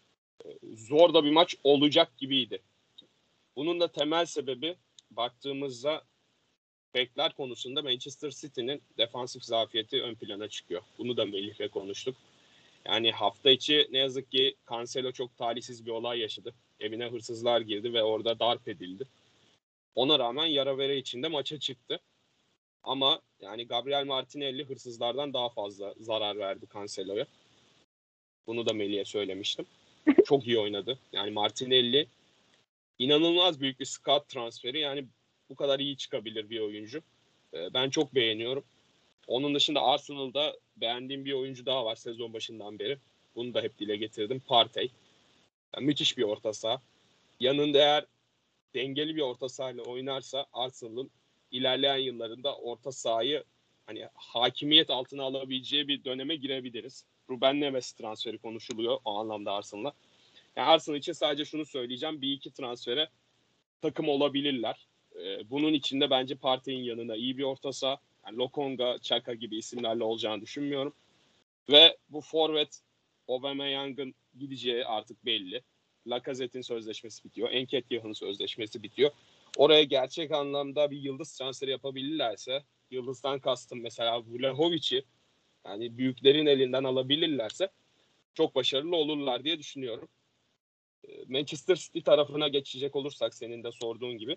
Zor da bir maç olacak gibiydi. Bunun da temel sebebi baktığımızda bekler konusunda Manchester City'nin defansif zafiyeti ön plana çıkıyor. Bunu da Melih'le konuştuk. Yani hafta içi ne yazık ki Cancelo çok talihsiz bir olay yaşadı. Evine hırsızlar girdi ve orada darp edildi. Ona rağmen yaravere içinde maça çıktı. Ama yani Gabriel Martinelli hırsızlardan daha fazla zarar verdi Cancelo'ya. Bunu da Melih'e söylemiştim. Çok iyi oynadı. Yani Martinelli inanılmaz büyük bir scout transferi. Yani bu kadar iyi çıkabilir bir oyuncu. Ben çok beğeniyorum. Onun dışında Arsenal'da beğendiğim bir oyuncu daha var sezon başından beri. Bunu da hep dile getirdim. Partey. Yani müthiş bir orta saha. Yanında eğer dengeli bir orta sahayla oynarsa Arsenal'ın ilerleyen yıllarında orta sahayı hani hakimiyet altına alabileceği bir döneme girebiliriz. Ruben Neves transferi konuşuluyor o anlamda Arsenal'a. Yani Arsenal için sadece şunu söyleyeceğim. Bir iki transfere takım olabilirler. Bunun içinde bence Partey'in yanına iyi bir orta saha, yani Lokonga, Xhaka gibi isimlerle olacağını düşünmüyorum. Ve bu forvet Aubameyang'ın gideceği artık belli. Lacazette'in sözleşmesi bitiyor. Nketiah'ın sözleşmesi bitiyor. Oraya gerçek anlamda bir yıldız transferi yapabilirlerse, yıldızdan kastım mesela Vlahovic'i, yani büyüklerin elinden alabilirlerse çok başarılı olurlar diye düşünüyorum. Manchester City tarafına geçecek olursak senin de sorduğun gibi,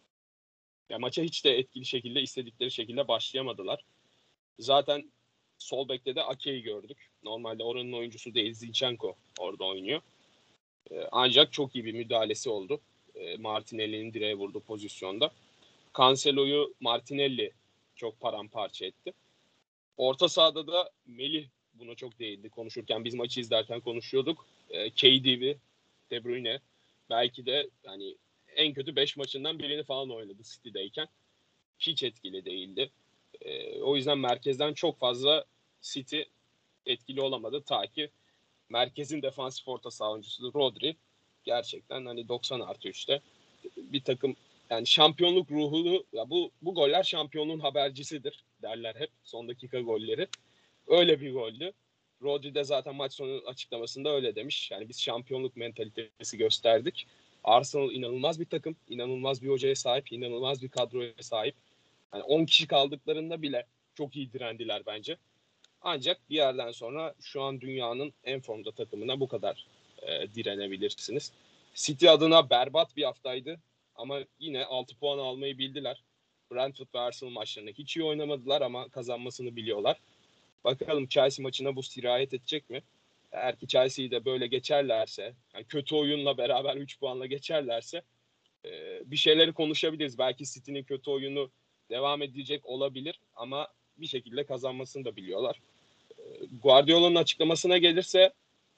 ya maça hiç de etkili şekilde istedikleri şekilde başlayamadılar. Zaten sol bekte de Ake'yi gördük. Normalde oranın oyuncusu değil, Zinchenko orada oynuyor. Ancak çok iyi bir müdahalesi oldu. Martinelli'nin direğe vurduğu pozisyonda. Cancelo'yu Martinelli çok paramparça etti. Orta sahada da Melih buna çok değindi. Konuşurken biz maçı izlerken konuşuyorduk. KDB, De Bruyne belki de yani en kötü 5 maçından birini falan oynadı City'deyken. Hiç etkili değildi. O yüzden merkezden çok fazla City etkili olamadı ta ki merkezin defansif orta saha oyuncusu Rodri gerçekten hani 90+3'te bir takım, yani şampiyonluk ruhunu, ya bu goller şampiyonluğun habercisidir derler hep, son dakika golleri. Öyle bir goldü. Rodri de zaten maç sonu açıklamasında öyle demiş. Yani biz şampiyonluk mentalitesi gösterdik. Arsenal inanılmaz bir takım, inanılmaz bir hocaya sahip, inanılmaz bir kadroya sahip. Yani 10 kişi kaldıklarında bile çok iyi direndiler bence. Ancak bir yerden sonra şu an dünyanın en formda takımına bu kadar direnebilirsiniz. City adına berbat bir haftaydı ama yine 6 puan almayı bildiler. Brentford ve Arsenal maçlarını hiç iyi oynamadılar ama kazanmasını biliyorlar. Bakalım Chelsea maçına bu sirayet edecek mi? Eğer ki Chelsea'yi de böyle geçerlerse, yani kötü oyunla beraber 3 puanla geçerlerse bir şeyleri konuşabiliriz. Belki City'nin kötü oyunu devam edecek olabilir ama bir şekilde kazanmasını da biliyorlar. Guardiola'nın açıklamasına gelirse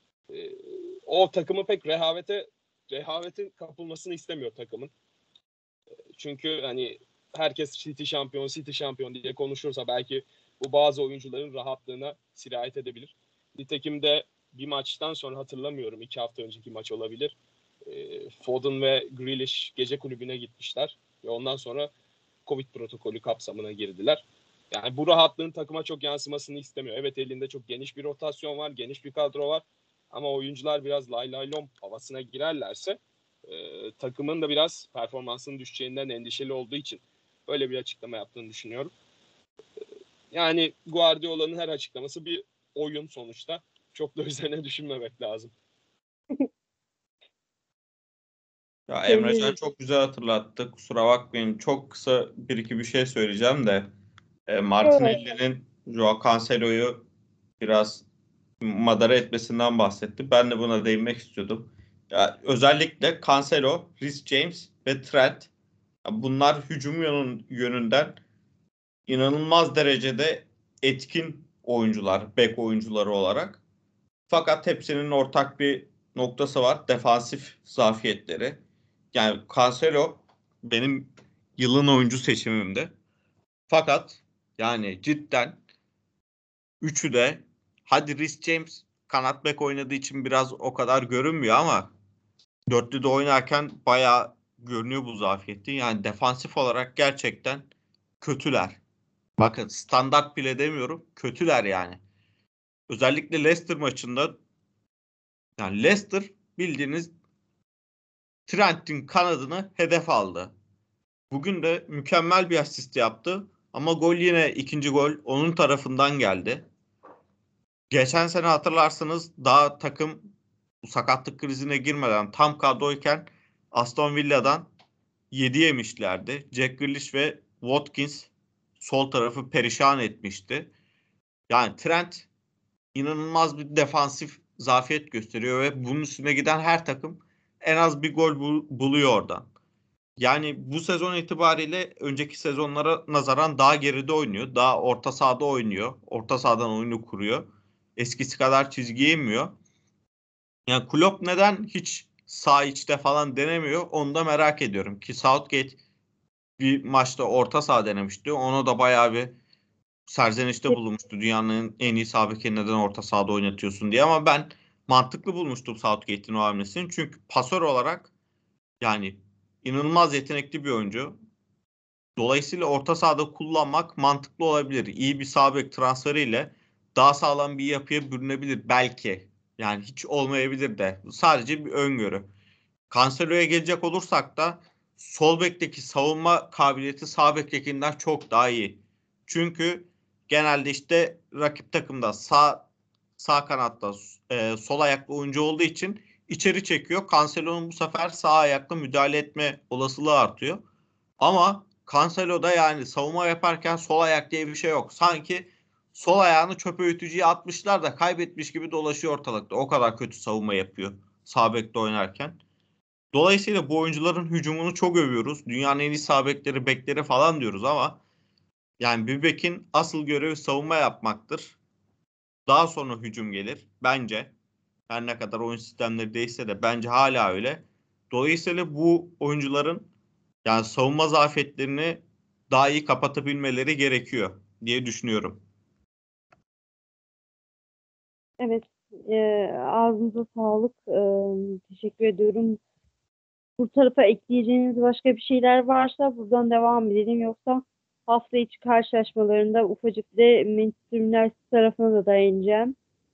o takımı pek rehavetin kapılmasını istemiyor takımın. Çünkü hani herkes City şampiyon diye konuşursa belki bu bazı oyuncuların rahatlığına sirayet edebilir. Nitekim de bir maçtan sonra, hatırlamıyorum, 2 hafta önceki maç olabilir. Foden ve Grealish gece kulübüne gitmişler ve ondan sonra Covid protokolü kapsamına girdiler. Yani bu rahatlığın takıma çok yansımasını istemiyor. Evet, elinde çok geniş bir rotasyon var, geniş bir kadro var. Ama oyuncular biraz lay lay lom havasına girerlerse takımın da biraz performansının düşeceğinden endişeli olduğu için öyle bir açıklama yaptığını düşünüyorum. Yani Guardiola'nın her açıklaması bir oyun sonuçta. Çok da üzerine düşünmemek lazım. Ya Emrecan Söyleriz. çok güzel hatırlattı. Kusura bakmayın. Çok kısa bir şey söyleyeceğim de. Evet. Martinelli'nin Joao Cancelo'yu biraz madara etmesinden bahsetti. Ben de buna değinmek istiyordum. Ya, özellikle Cancelo, Reece James ve Trent. Ya bunlar hücum yönünden inanılmaz derecede etkin oyuncular, bek oyuncuları olarak. Fakat hepsinin ortak bir noktası var. Defansif zafiyetleri. Yani Cancelo benim yılın oyuncu seçimimdi. Fakat yani cidden üçü de, hadi Reece James kanat bek oynadığı için biraz o kadar görünmüyor ama dörtlüde oynarken bayağı görünüyor bu zafiyeti. Yani defansif olarak gerçekten kötüler. Bakın standart bile demiyorum. Kötüler yani. Özellikle Leicester maçında, yani Leicester bildiğiniz Trent'in kanadını hedef aldı. Bugün de mükemmel bir asist yaptı. Ama gol, yine ikinci gol onun tarafından geldi. Geçen sene hatırlarsınız, daha takım bu sakatlık krizine girmeden tam kadroyken Aston Villa'dan 7 yemişlerdi. Jack Grealish ve Watkins sol tarafı perişan etmişti. Yani Trent inanılmaz bir defansif zafiyet gösteriyor ve bunun üstüne giden her takım en az bir gol buluyor oradan. Yani bu sezon itibariyle önceki sezonlara nazaran daha geride oynuyor. Daha orta sahada oynuyor. Orta sahadan oyunu kuruyor. Eskisi kadar çizgiye inmiyor. Yani Klopp neden hiç sağ içte falan denemiyor? Onu da merak ediyorum. Ki Southgate bir maçta orta saha denemişti. Onu da bayağı bir serzenişte bulunmuştu. Dünyanın en iyi sağ bekini neden orta sahada oynatıyorsun diye. Ama ben mantıklı bulmuştum Southgate'in o hamlesini. Çünkü pasör olarak yani inanılmaz yetenekli bir oyuncu. Dolayısıyla orta sahada kullanmak mantıklı olabilir. İyi bir sağ bek transferiyle daha sağlam bir yapıya bürünebilir belki. Yani hiç olmayabilir de. Sadece bir öngörü. Cancelo'ya gelecek olursak da sol bekteki savunma kabiliyeti sağ bektekinden çok daha iyi. Çünkü genelde işte rakip takımda sağ kanatta sol ayaklı oyuncu olduğu için içeri çekiyor. Cancelo'nun bu sefer sağ ayaklı müdahale etme olasılığı artıyor. Ama Cancelo'da yani savunma yaparken sol ayak diye bir şey yok. Sanki sol ayağını çöpe öğütücüye atmışlar da kaybetmiş gibi dolaşıyor ortalıkta. O kadar kötü savunma yapıyor sağ bekte oynarken. Dolayısıyla bu oyuncuların hücumunu çok övüyoruz. Dünyanın en iyi sağ bekleri falan diyoruz ama yani bir bekin asıl görevi savunma yapmaktır. Daha sonra hücum gelir bence. Her ne kadar oyun sistemleri değişse de bence hala öyle. Dolayısıyla bu oyuncuların yani savunma zafiyetlerini daha iyi kapatabilmeleri gerekiyor diye düşünüyorum. Evet. Ağzınıza sağlık. Teşekkür ediyorum. Bu tarafa ekleyeceğiniz başka bir şeyler varsa buradan devam edelim. Yoksa hafta içi karşılaşmalarında ufacık bir de Manchester United tarafına da değineceğim.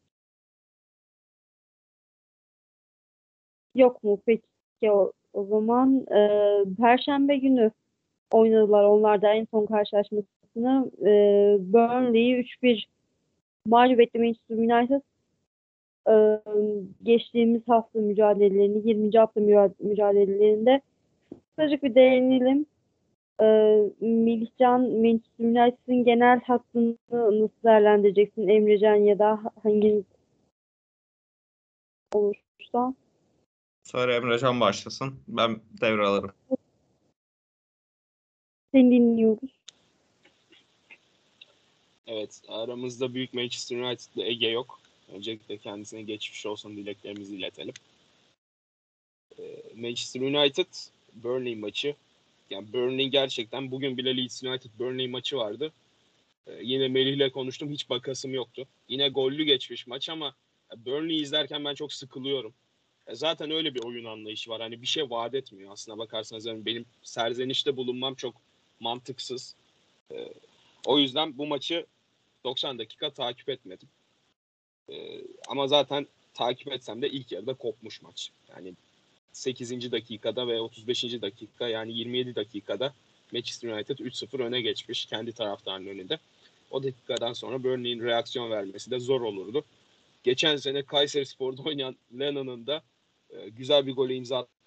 Yok mu? Peki o zaman Perşembe günü oynadılar. Onlar da en son karşılaşmasını Burnley'i 3-1 mağlup etti Manchester United. E, Geçtiğimiz hafta mücadelelerini, 20. hafta mücadelelerinde kısacık bir değinelim. Melihcan, Manchester United'ın genel hattını nasıl değerlendireceksin? Emrecan ya da hangi olursa. Sonra Emrecan başlasın. Ben devralırım. Seni dinliyoruz. Evet, aramızda büyük Manchester United'lı Ege yok. Öncelikle kendisine geçmiş olsun dileklerimizi iletelim. Manchester United Burnley maçı. Yani Burnley gerçekten bugün bile Leeds United Burnley maçı vardı. Yine Melih'le konuştum. Hiç bakasım yoktu. Yine gollü geçmiş maç ama Burnley izlerken ben çok sıkılıyorum. Zaten öyle bir oyun anlayışı var. Hani bir şey vaat etmiyor aslına bakarsanız. Yani benim serzenişte bulunmam çok mantıksız. O yüzden bu maçı 90 dakika takip etmedim. Ama zaten takip etsem de ilk yarıda kopmuş maç. Yani 8. dakikada ve 35. dakika yani 27 dakikada Manchester United 3-0 öne geçmiş kendi taraftarının önünde. O dakikadan sonra Burnley'in reaksiyon vermesi de zor olurdu. Geçen sene Kayserispor'da oynayan Lennon'un da güzel bir gole imza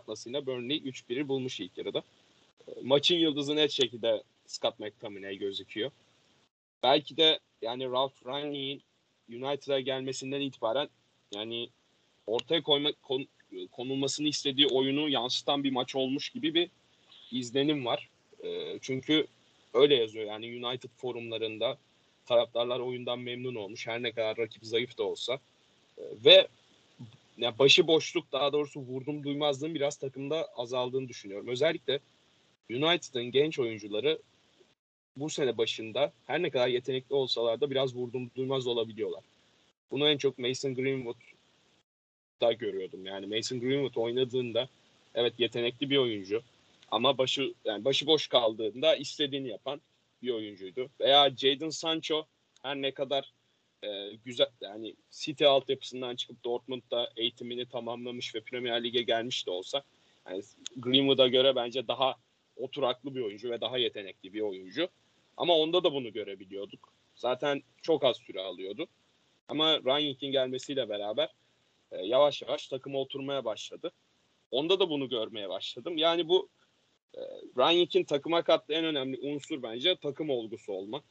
atmasıyla Burnley 3-1'i bulmuş ilk yarıda. Maçın yıldızı net şekilde Scott McTominay gözüküyor. Belki de yani Ralph Rangnick'in United'a gelmesinden itibaren yani ortaya konulmasını istediği oyunu yansıtan bir maç olmuş gibi bir izlenim var. Çünkü öyle yazıyor yani United forumlarında taraftarlar oyundan memnun olmuş. Her ne kadar rakip zayıf da olsa. Ve yani başıboşluk, daha doğrusu vurdum duymazlığın biraz takımda azaldığını düşünüyorum. Özellikle United'ın genç oyuncuları bu sene başında her ne kadar yetenekli olsalar da biraz vurdum duymaz olabiliyorlar. Bunu en çok Mason Greenwood'da görüyordum. Yani Mason Greenwood oynadığında evet yetenekli bir oyuncu ama başıboş kaldığında istediğini yapan bir oyuncuydu. Veya Jadon Sancho her ne kadar güzel yani City altyapısından çıkıp Dortmund'da eğitimini tamamlamış ve Premier Lig'e gelmiş de olsa yani Greenwood'a göre bence daha oturaklı bir oyuncu ve daha yetenekli bir oyuncu. Ama onda da bunu görebiliyorduk. Zaten çok az süre alıyordu. Ama Rangnick'in gelmesiyle beraber yavaş yavaş takıma oturmaya başladı. Onda da bunu görmeye başladım. Yani bu Rangnick'in takıma kattığı en önemli unsur bence takım olgusu olmak.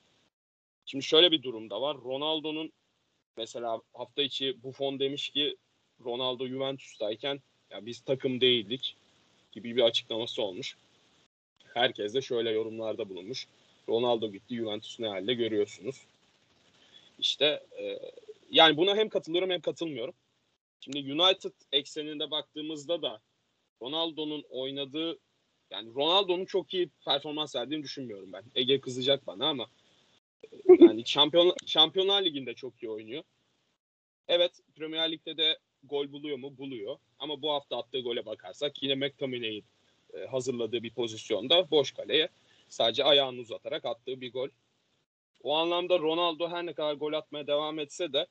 Şimdi şöyle bir durum da var. Ronaldo'nun mesela hafta içi Buffon demiş ki Ronaldo Juventus'tayken ya biz takım değildik gibi bir açıklaması olmuş. Herkes de şöyle yorumlarda bulunmuş. Ronaldo gitti, Juventus ne halde görüyorsunuz. İşte yani buna hem katılıyorum hem katılmıyorum. Şimdi United ekseninde baktığımızda da Ronaldo'nun oynadığı yani Ronaldo'nun çok iyi performans verdiğini düşünmüyorum ben. Ege kızacak bana ama yani Şampiyonlar Ligi'nde çok iyi oynuyor. Evet, Premier Lig'de de gol buluyor mu? Buluyor. Ama bu hafta attığı gole bakarsak yine McTominay'in hazırladığı bir pozisyonda boş kaleye sadece ayağını uzatarak attığı bir gol. O anlamda Ronaldo her ne kadar gol atmaya devam etse de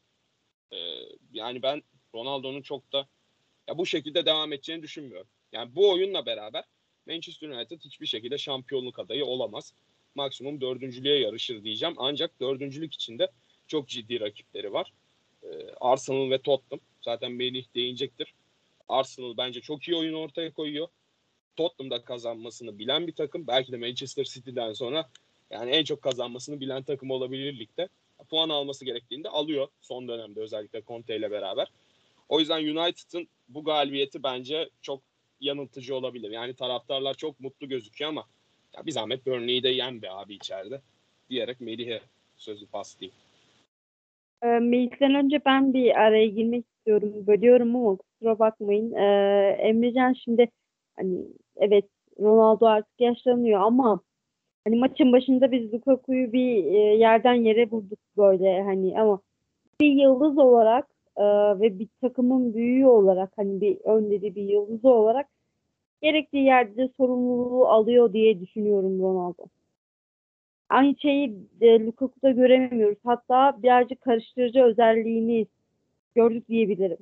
yani ben Ronaldo'nun çok da ya bu şekilde devam edeceğini düşünmüyorum. Yani bu oyunla beraber Manchester United hiçbir şekilde şampiyonluk adayı olamaz. Maksimum dördüncülüğe yarışır diyeceğim. Ancak dördüncülük içinde çok ciddi rakipleri var. Arsenal ve Tottenham. Zaten Melih değinecektir. Arsenal bence çok iyi oyun ortaya koyuyor. Tottenham'da kazanmasını bilen bir takım. Belki de Manchester City'den sonra yani en çok kazanmasını bilen takım olabilir ligde. Puan alması gerektiğinde alıyor son dönemde özellikle Conte ile beraber. O yüzden United'ın bu galibiyeti bence çok yanıltıcı olabilir. Yani taraftarlar çok mutlu gözüküyor ama ya bir zahmet Burnley'i de yen be abi içeride diyerek Melih'e sözü paslayayım. Melih'ten önce ben bir araya girmek istiyorum. Bölüyorum ama kusura bakmayın. Emrecan şimdi hani evet Ronaldo artık yaşlanıyor ama hani maçın başında biz Lukaku'yu bir yerden yere vurduk böyle hani ama bir yıldız olarak ve bir takımın büyüğü olarak hani bir önderi bir yıldızı olarak gerektiği yerde sorumluluğu alıyor diye düşünüyorum Ronaldo. Aynı şeyi Lukaku'da göremiyoruz. Hatta birazcık karıştırıcı özelliğini gördük diyebilirim.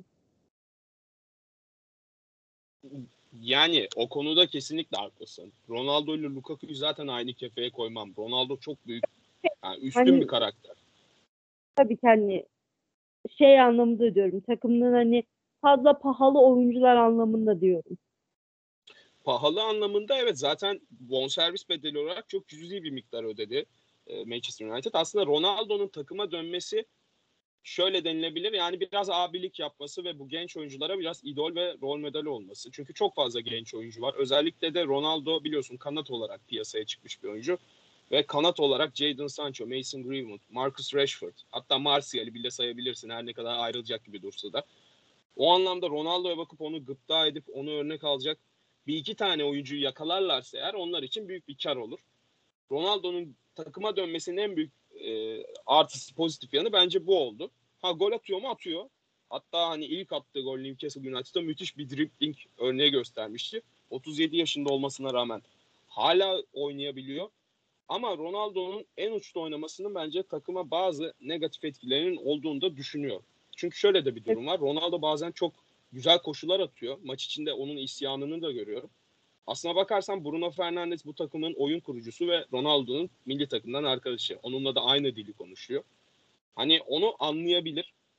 Yani o konuda kesinlikle haklısın. Ronaldo ile Lukaku'yu zaten aynı kefeye koymam. Ronaldo çok büyük, yani üstün bir Hani karakter. tabii ki hani şey anlamında diyorum. Takımın hani fazla pahalı oyuncular anlamında diyorum. Pahalı anlamında evet zaten bonservis bedeli olarak çok cüzi bir miktar ödedi Manchester United. Aslında Ronaldo'nun takıma dönmesi şöyle denilebilir. Yani biraz abilik yapması ve bu genç oyunculara biraz idol ve rol model olması. Çünkü çok fazla genç oyuncu var. Özellikle de Ronaldo biliyorsun kanat olarak piyasaya çıkmış bir oyuncu. Ve kanat olarak Jadon Sancho, Mason Greenwood, Marcus Rashford, hatta Martial'i bile sayabilirsin her ne kadar ayrılacak gibi dursa da. O anlamda Ronaldo'ya bakıp onu gıpta edip onu örnek alacak bir iki tane oyuncuyu yakalarlarsa eğer onlar için büyük bir kar olur. Ronaldo'nun takıma dönmesinin en büyük artısı pozitif yanı bence bu oldu. Ha gol atıyor mu? Atıyor. Hatta hani ilk attığı gol Newcastle United'da müthiş bir dribbling örneği göstermişti. 37 yaşında olmasına rağmen hala oynayabiliyor. Ama Ronaldo'nun en uçta oynamasının bence takıma bazı negatif etkilerinin olduğunu da düşünüyorum. Çünkü şöyle de bir durum var. Ronaldo bazen çok güzel koşular atıyor. Maç içinde onun isyanını da görüyorum. Aslına bakarsan Bruno Fernandes bu takımın oyun kurucusu ve Ronaldo'nun milli takımdan arkadaşı. Onunla da aynı dili konuşuyor. Hani onu anlayabilir.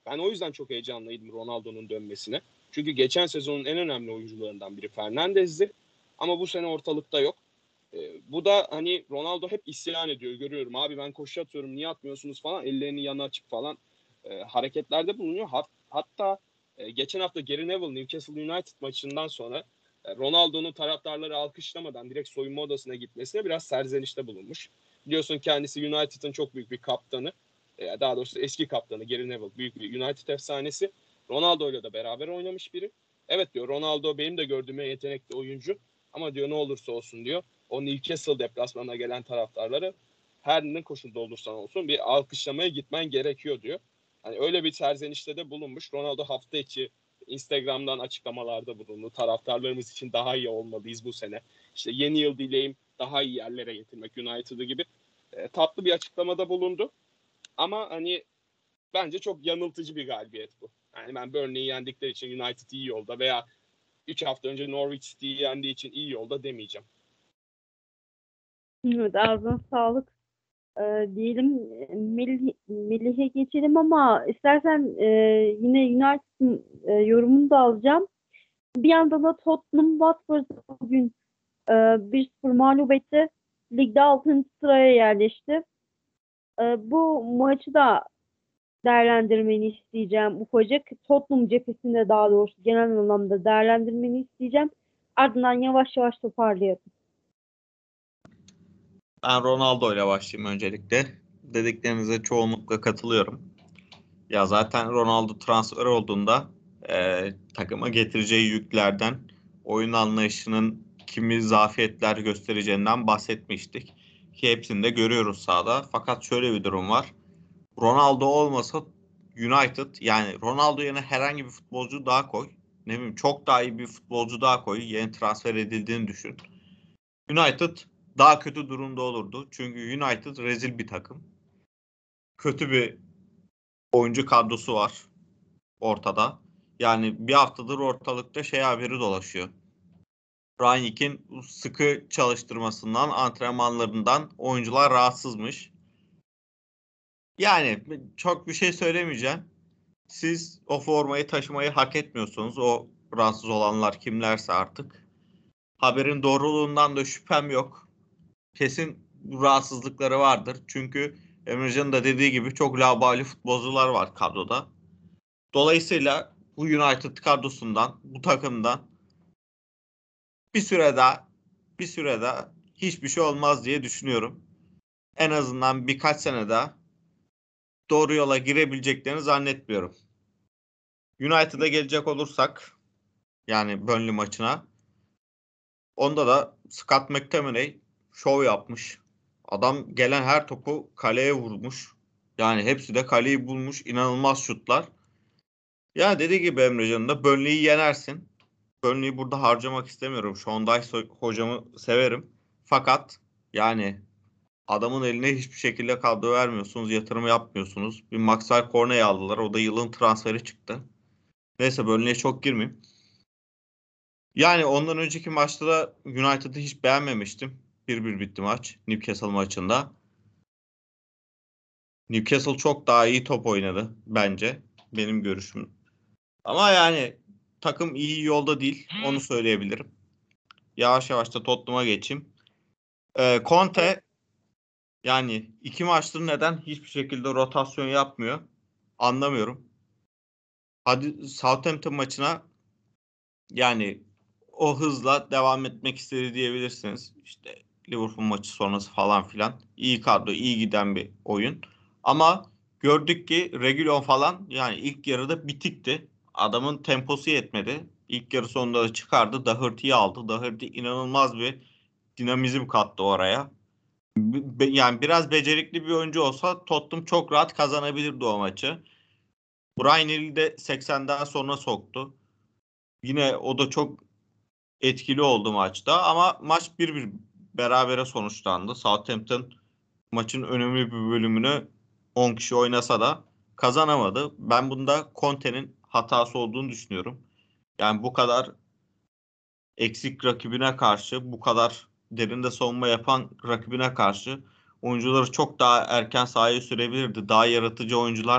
Ben o yüzden çok heyecanlıydım Ronaldo'nun dönmesine. Çünkü geçen sezonun en önemli oyuncularından biri Fernandez'di. Ama bu sene ortalıkta yok. Bu da hani Ronaldo hep isyan ediyor, görüyorum. Abi ben koşu atıyorum, niye atmıyorsunuz falan. Ellerini yana açıp falan hareketlerde bulunuyor. Hatta geçen hafta Gary Neville Newcastle United maçından sonra Ronaldo'nun taraftarları alkışlamadan direkt soyunma odasına gitmesine biraz serzenişte bulunmuş. Biliyorsun kendisi United'ın çok büyük bir kaptanı. Daha doğrusu eski kaptanı Gary Neville, büyük bir United efsanesi. Ronaldo ile de beraber oynamış biri. Evet diyor, Ronaldo benim de gördüğüm en yetenekli oyuncu. Ama diyor ne olursa olsun diyor, o Newcastle deplasmanına gelen taraftarları her ne koşulda olursan olsun bir alkışlamaya gitmen gerekiyor diyor. Hani öyle bir serzenişte de bulunmuş. Ronaldo hafta içi Instagram'dan açıklamalarda bulundu. Taraftarlarımız için daha iyi olmalıyız bu sene. İşte yeni yıl dileğim daha iyi yerlere getirmek United'ı gibi tatlı bir açıklamada bulundu. Ama hani bence çok yanıltıcı bir galibiyet bu. Yani ben Burnley'i yendikleri için United iyi yolda veya 3 hafta önce Norwich City'yi yendiği için iyi yolda demeyeceğim. Evet, ağzına sağlık diyelim. Melih'e geçelim ama istersen yine United'ın yorumunu da alacağım. Bir yandan da Tottenham Watford'u bugün 1-0 mağlup etti. Ligde 6. sıraya yerleşti. Bu maçı da değerlendirmeni isteyeceğim ufacık. Tottenham cephesinde daha doğrusu genel anlamda değerlendirmeni isteyeceğim. Ardından yavaş yavaş toparlayalım. Ben Ronaldo ile başlayayım öncelikle. Dediklerinize çoğunlukla katılıyorum. Ya zaten Ronaldo transfer olduğunda takıma getireceği yüklerden, oyun anlayışının kimi zafiyetler göstereceğinden bahsetmiştik. Ki hepsini de görüyoruz sahada. Fakat şöyle bir durum var. Ronaldo olmasa United, yani Ronaldo yerine herhangi bir futbolcu daha koy. Ne bileyim, çok daha iyi bir futbolcu daha koy. Yeni transfer edildiğini düşün. United daha kötü durumda olurdu. Çünkü United rezil bir takım. Kötü bir oyuncu kadrosu var ortada. Yani bir haftadır ortalıkta şey haberi dolaşıyor. Rangnick'in sıkı çalıştırmasından, antrenmanlarından oyuncular rahatsızmış. Yani çok bir şey söylemeyeceğim. Siz o formayı taşımayı hak etmiyorsunuz. O rahatsız olanlar kimlerse artık. Haberin doğruluğundan da şüphem yok. Kesin rahatsızlıkları vardır. Çünkü Emrecan'ın da dediği gibi çok laubali futbolcular var kadroda. Dolayısıyla bu United kadrosundan, bu takımdan bir süre daha hiçbir şey olmaz diye düşünüyorum. En azından birkaç sene daha doğru yola girebileceklerini zannetmiyorum. United'a gelecek olursak, yani Burnley maçına, onda da Scott McTominay şov yapmış. Adam gelen her topu kaleye vurmuş. Yani hepsi de kaleyi bulmuş. İnanılmaz şutlar. Ya dediği gibi Emrecan'ın da Burnley'i yenersin. Burnley'i burada harcamak istemiyorum. Sean Dyche hocamı severim. Fakat yani adamın eline hiçbir şekilde kadro vermiyorsunuz. Yatırım yapmıyorsunuz. Bir Maxwell Cornet'i aldılar. O da yılın transferi çıktı. Neyse, Burnley'e çok girmeyeyim. Yani ondan önceki maçta da United'ı hiç beğenmemiştim. 1-1 bitti maç. Newcastle maçında. Newcastle çok daha iyi top oynadı bence. Benim görüşüm. Ama yani takım iyi yolda değil. Onu söyleyebilirim. Yavaş yavaş da Tottenham'a geçeyim. Conte yani 2 maçtır neden hiçbir şekilde rotasyon yapmıyor? Anlamıyorum. Hadi Southampton maçına yani o hızla devam etmek istedi diyebilirsiniz. İşte Liverpool maçı sonrası falan filan. İyi kadro, iyi giden bir oyun. Ama gördük ki Reguilon falan yani ilk yarıda bitikti. Adamın temposu yetmedi. İlk yarı sonunda da çıkardı. Doherty'yi aldı. Doherty inanılmaz bir dinamizm kattı oraya. Yani biraz becerikli bir oyuncu olsa Tottenham çok rahat kazanabilirdi o maçı. Brian Hill'i de 80'den sonra soktu. Yine o da çok etkili oldu maçta ama maç 1-1 berabere sonuçlandı. Southampton maçın önemli bir bölümünü 10 kişi oynasa da kazanamadı. Ben bunda Conte'nin hatası olduğunu düşünüyorum. Yani bu kadar eksik rakibine karşı, bu kadar derinde savunma yapan rakibine karşı oyuncuları çok daha erken sahaya sürebilirdi. Daha yaratıcı oyuncular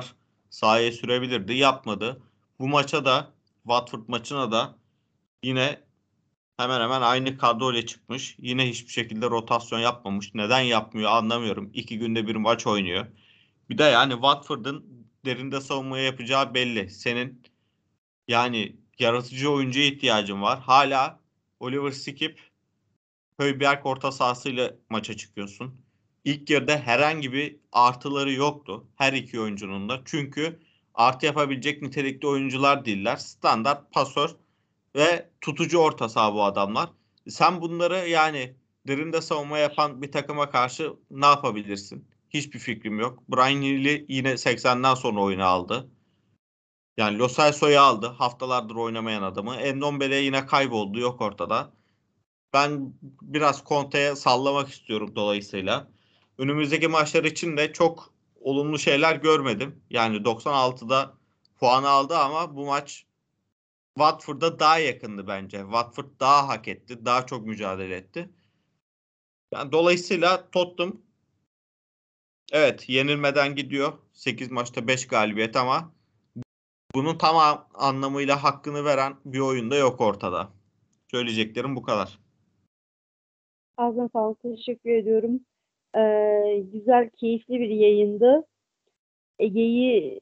sahaya sürebilirdi. Yapmadı. Bu maça da, Watford maçına da yine hemen hemen aynı kadroyla çıkmış. Yine hiçbir şekilde rotasyon yapmamış. Neden yapmıyor anlamıyorum. 2 günde bir maç oynuyor. Bir de yani Watford'ın derinde savunmaya yapacağı belli. Senin yani yaratıcı oyuncuya ihtiyacın var. Hala Oliver Skip, Højbjerg orta sahasıyla maça çıkıyorsun. İlk yarıda herhangi bir artıları yoktu her iki oyuncunun da. Çünkü artı yapabilecek nitelikli oyuncular değiller. Standart pasör ve tutucu orta saha bu adamlar. Sen bunları yani derinde savunma yapan bir takıma karşı ne yapabilirsin? Hiçbir fikrim yok. Bryan Gilly yine 80'den sonra oyunu aldı. Yani Lo Celso'yu aldı. Haftalardır oynamayan adamı. Endombele yine kayboldu. Yok ortada. Ben biraz Conte'ye sallamak istiyorum dolayısıyla. Önümüzdeki maçlar için de çok olumlu şeyler görmedim. Yani 96'da puan aldı ama bu maç Watford'a daha yakındı bence. Watford daha hak etti. Daha çok mücadele etti. Yani dolayısıyla Tottenham evet yenilmeden gidiyor. 8 maçta 5 galibiyet ama bunun tam anlamıyla hakkını veren bir oyunda yok ortada. Söyleyeceklerim bu kadar. Ağzına sağlık. Teşekkür ediyorum. Güzel, keyifli bir yayındı. Ege'yi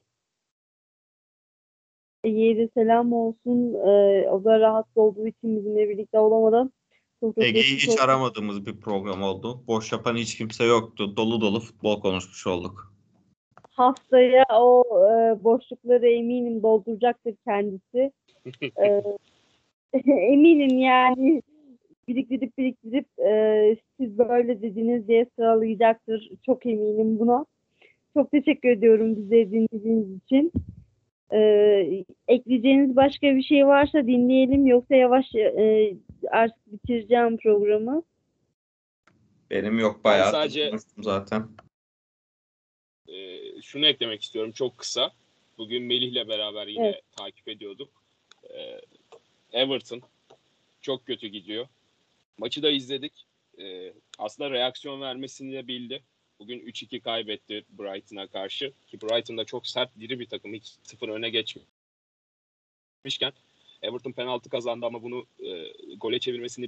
Ege'ye de selam olsun. O da rahatsız olduğu için bizimle birlikte olamadı. Çok çok Ege'yi geçmiş hiç olsun. aramadığımız bir program oldu. Boş yapan hiç kimse yoktu. Dolu dolu futbol konuşmuş olduk. Haftaya o boşlukları eminim dolduracaktır kendisi. E, eminim yani biriktirip siz böyle dediniz diye sıralayacaktır. Çok eminim buna. Çok teşekkür ediyorum bizi dinlediğiniz için. Ekleyeceğiniz başka bir şey varsa dinleyelim, yoksa yavaş artık bitireceğim programı. Benim yok, Ben bayağı sadece konuştum zaten. şunu eklemek istiyorum çok kısa. Bugün Melih'le beraber yine Evet. takip ediyorduk. E, Everton çok kötü gidiyor. Maçı da izledik. Aslında reaksiyon vermesini de bildi. Bugün 3-2 kaybetti Brighton'a karşı. Ki Brighton da çok sert, diri bir takım. 2-0 öne geçmişken Everton penaltı kazandı ama bunu gole çevirmesini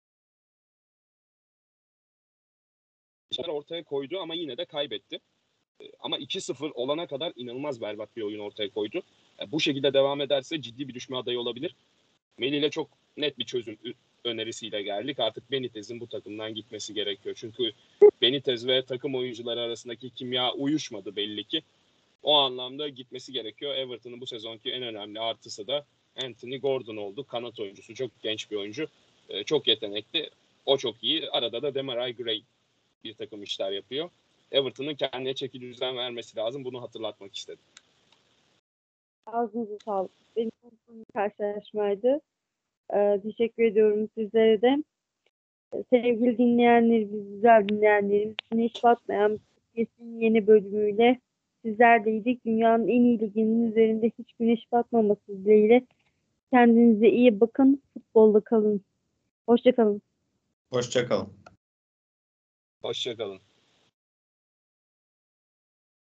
ortaya koydu ama yine de kaybetti. Ama 2-0 olana kadar inanılmaz berbat bir oyun ortaya koydu. Bu şekilde devam ederse ciddi bir düşme adayı olabilir. Melih ile çok net bir çözüm önerisiyle geldik. Artık Benitez'in bu takımdan gitmesi gerekiyor. Çünkü Benitez ve takım oyuncuları arasındaki kimya uyuşmadı belli ki. O anlamda gitmesi gerekiyor. Everton'un bu sezonki en önemli artısı da Anthony Gordon oldu. Kanat oyuncusu. Çok genç bir oyuncu. Çok yetenekli. O çok iyi. Arada da Demarai Gray bir takım işler yapıyor. Everton'un kendine çeki düzen vermesi lazım. Bunu hatırlatmak istedim. Ağzınıza sağlık. Benim için bir karşılaşmaydı. Teşekkür ediyorum sizlere de. Sevgili dinleyenlerimiz, güzel dinleyenlerimiz, Güneş Batmayan Podcast'in yeni bölümüyle sizlerleydik. Dünyanın en iyi liginin üzerinde hiç güneş batmaması dileğiyle. Kendinize iyi bakın. Futbolda kalın. Hoşça kalın. Hoşça kalın. Hoşçakalın.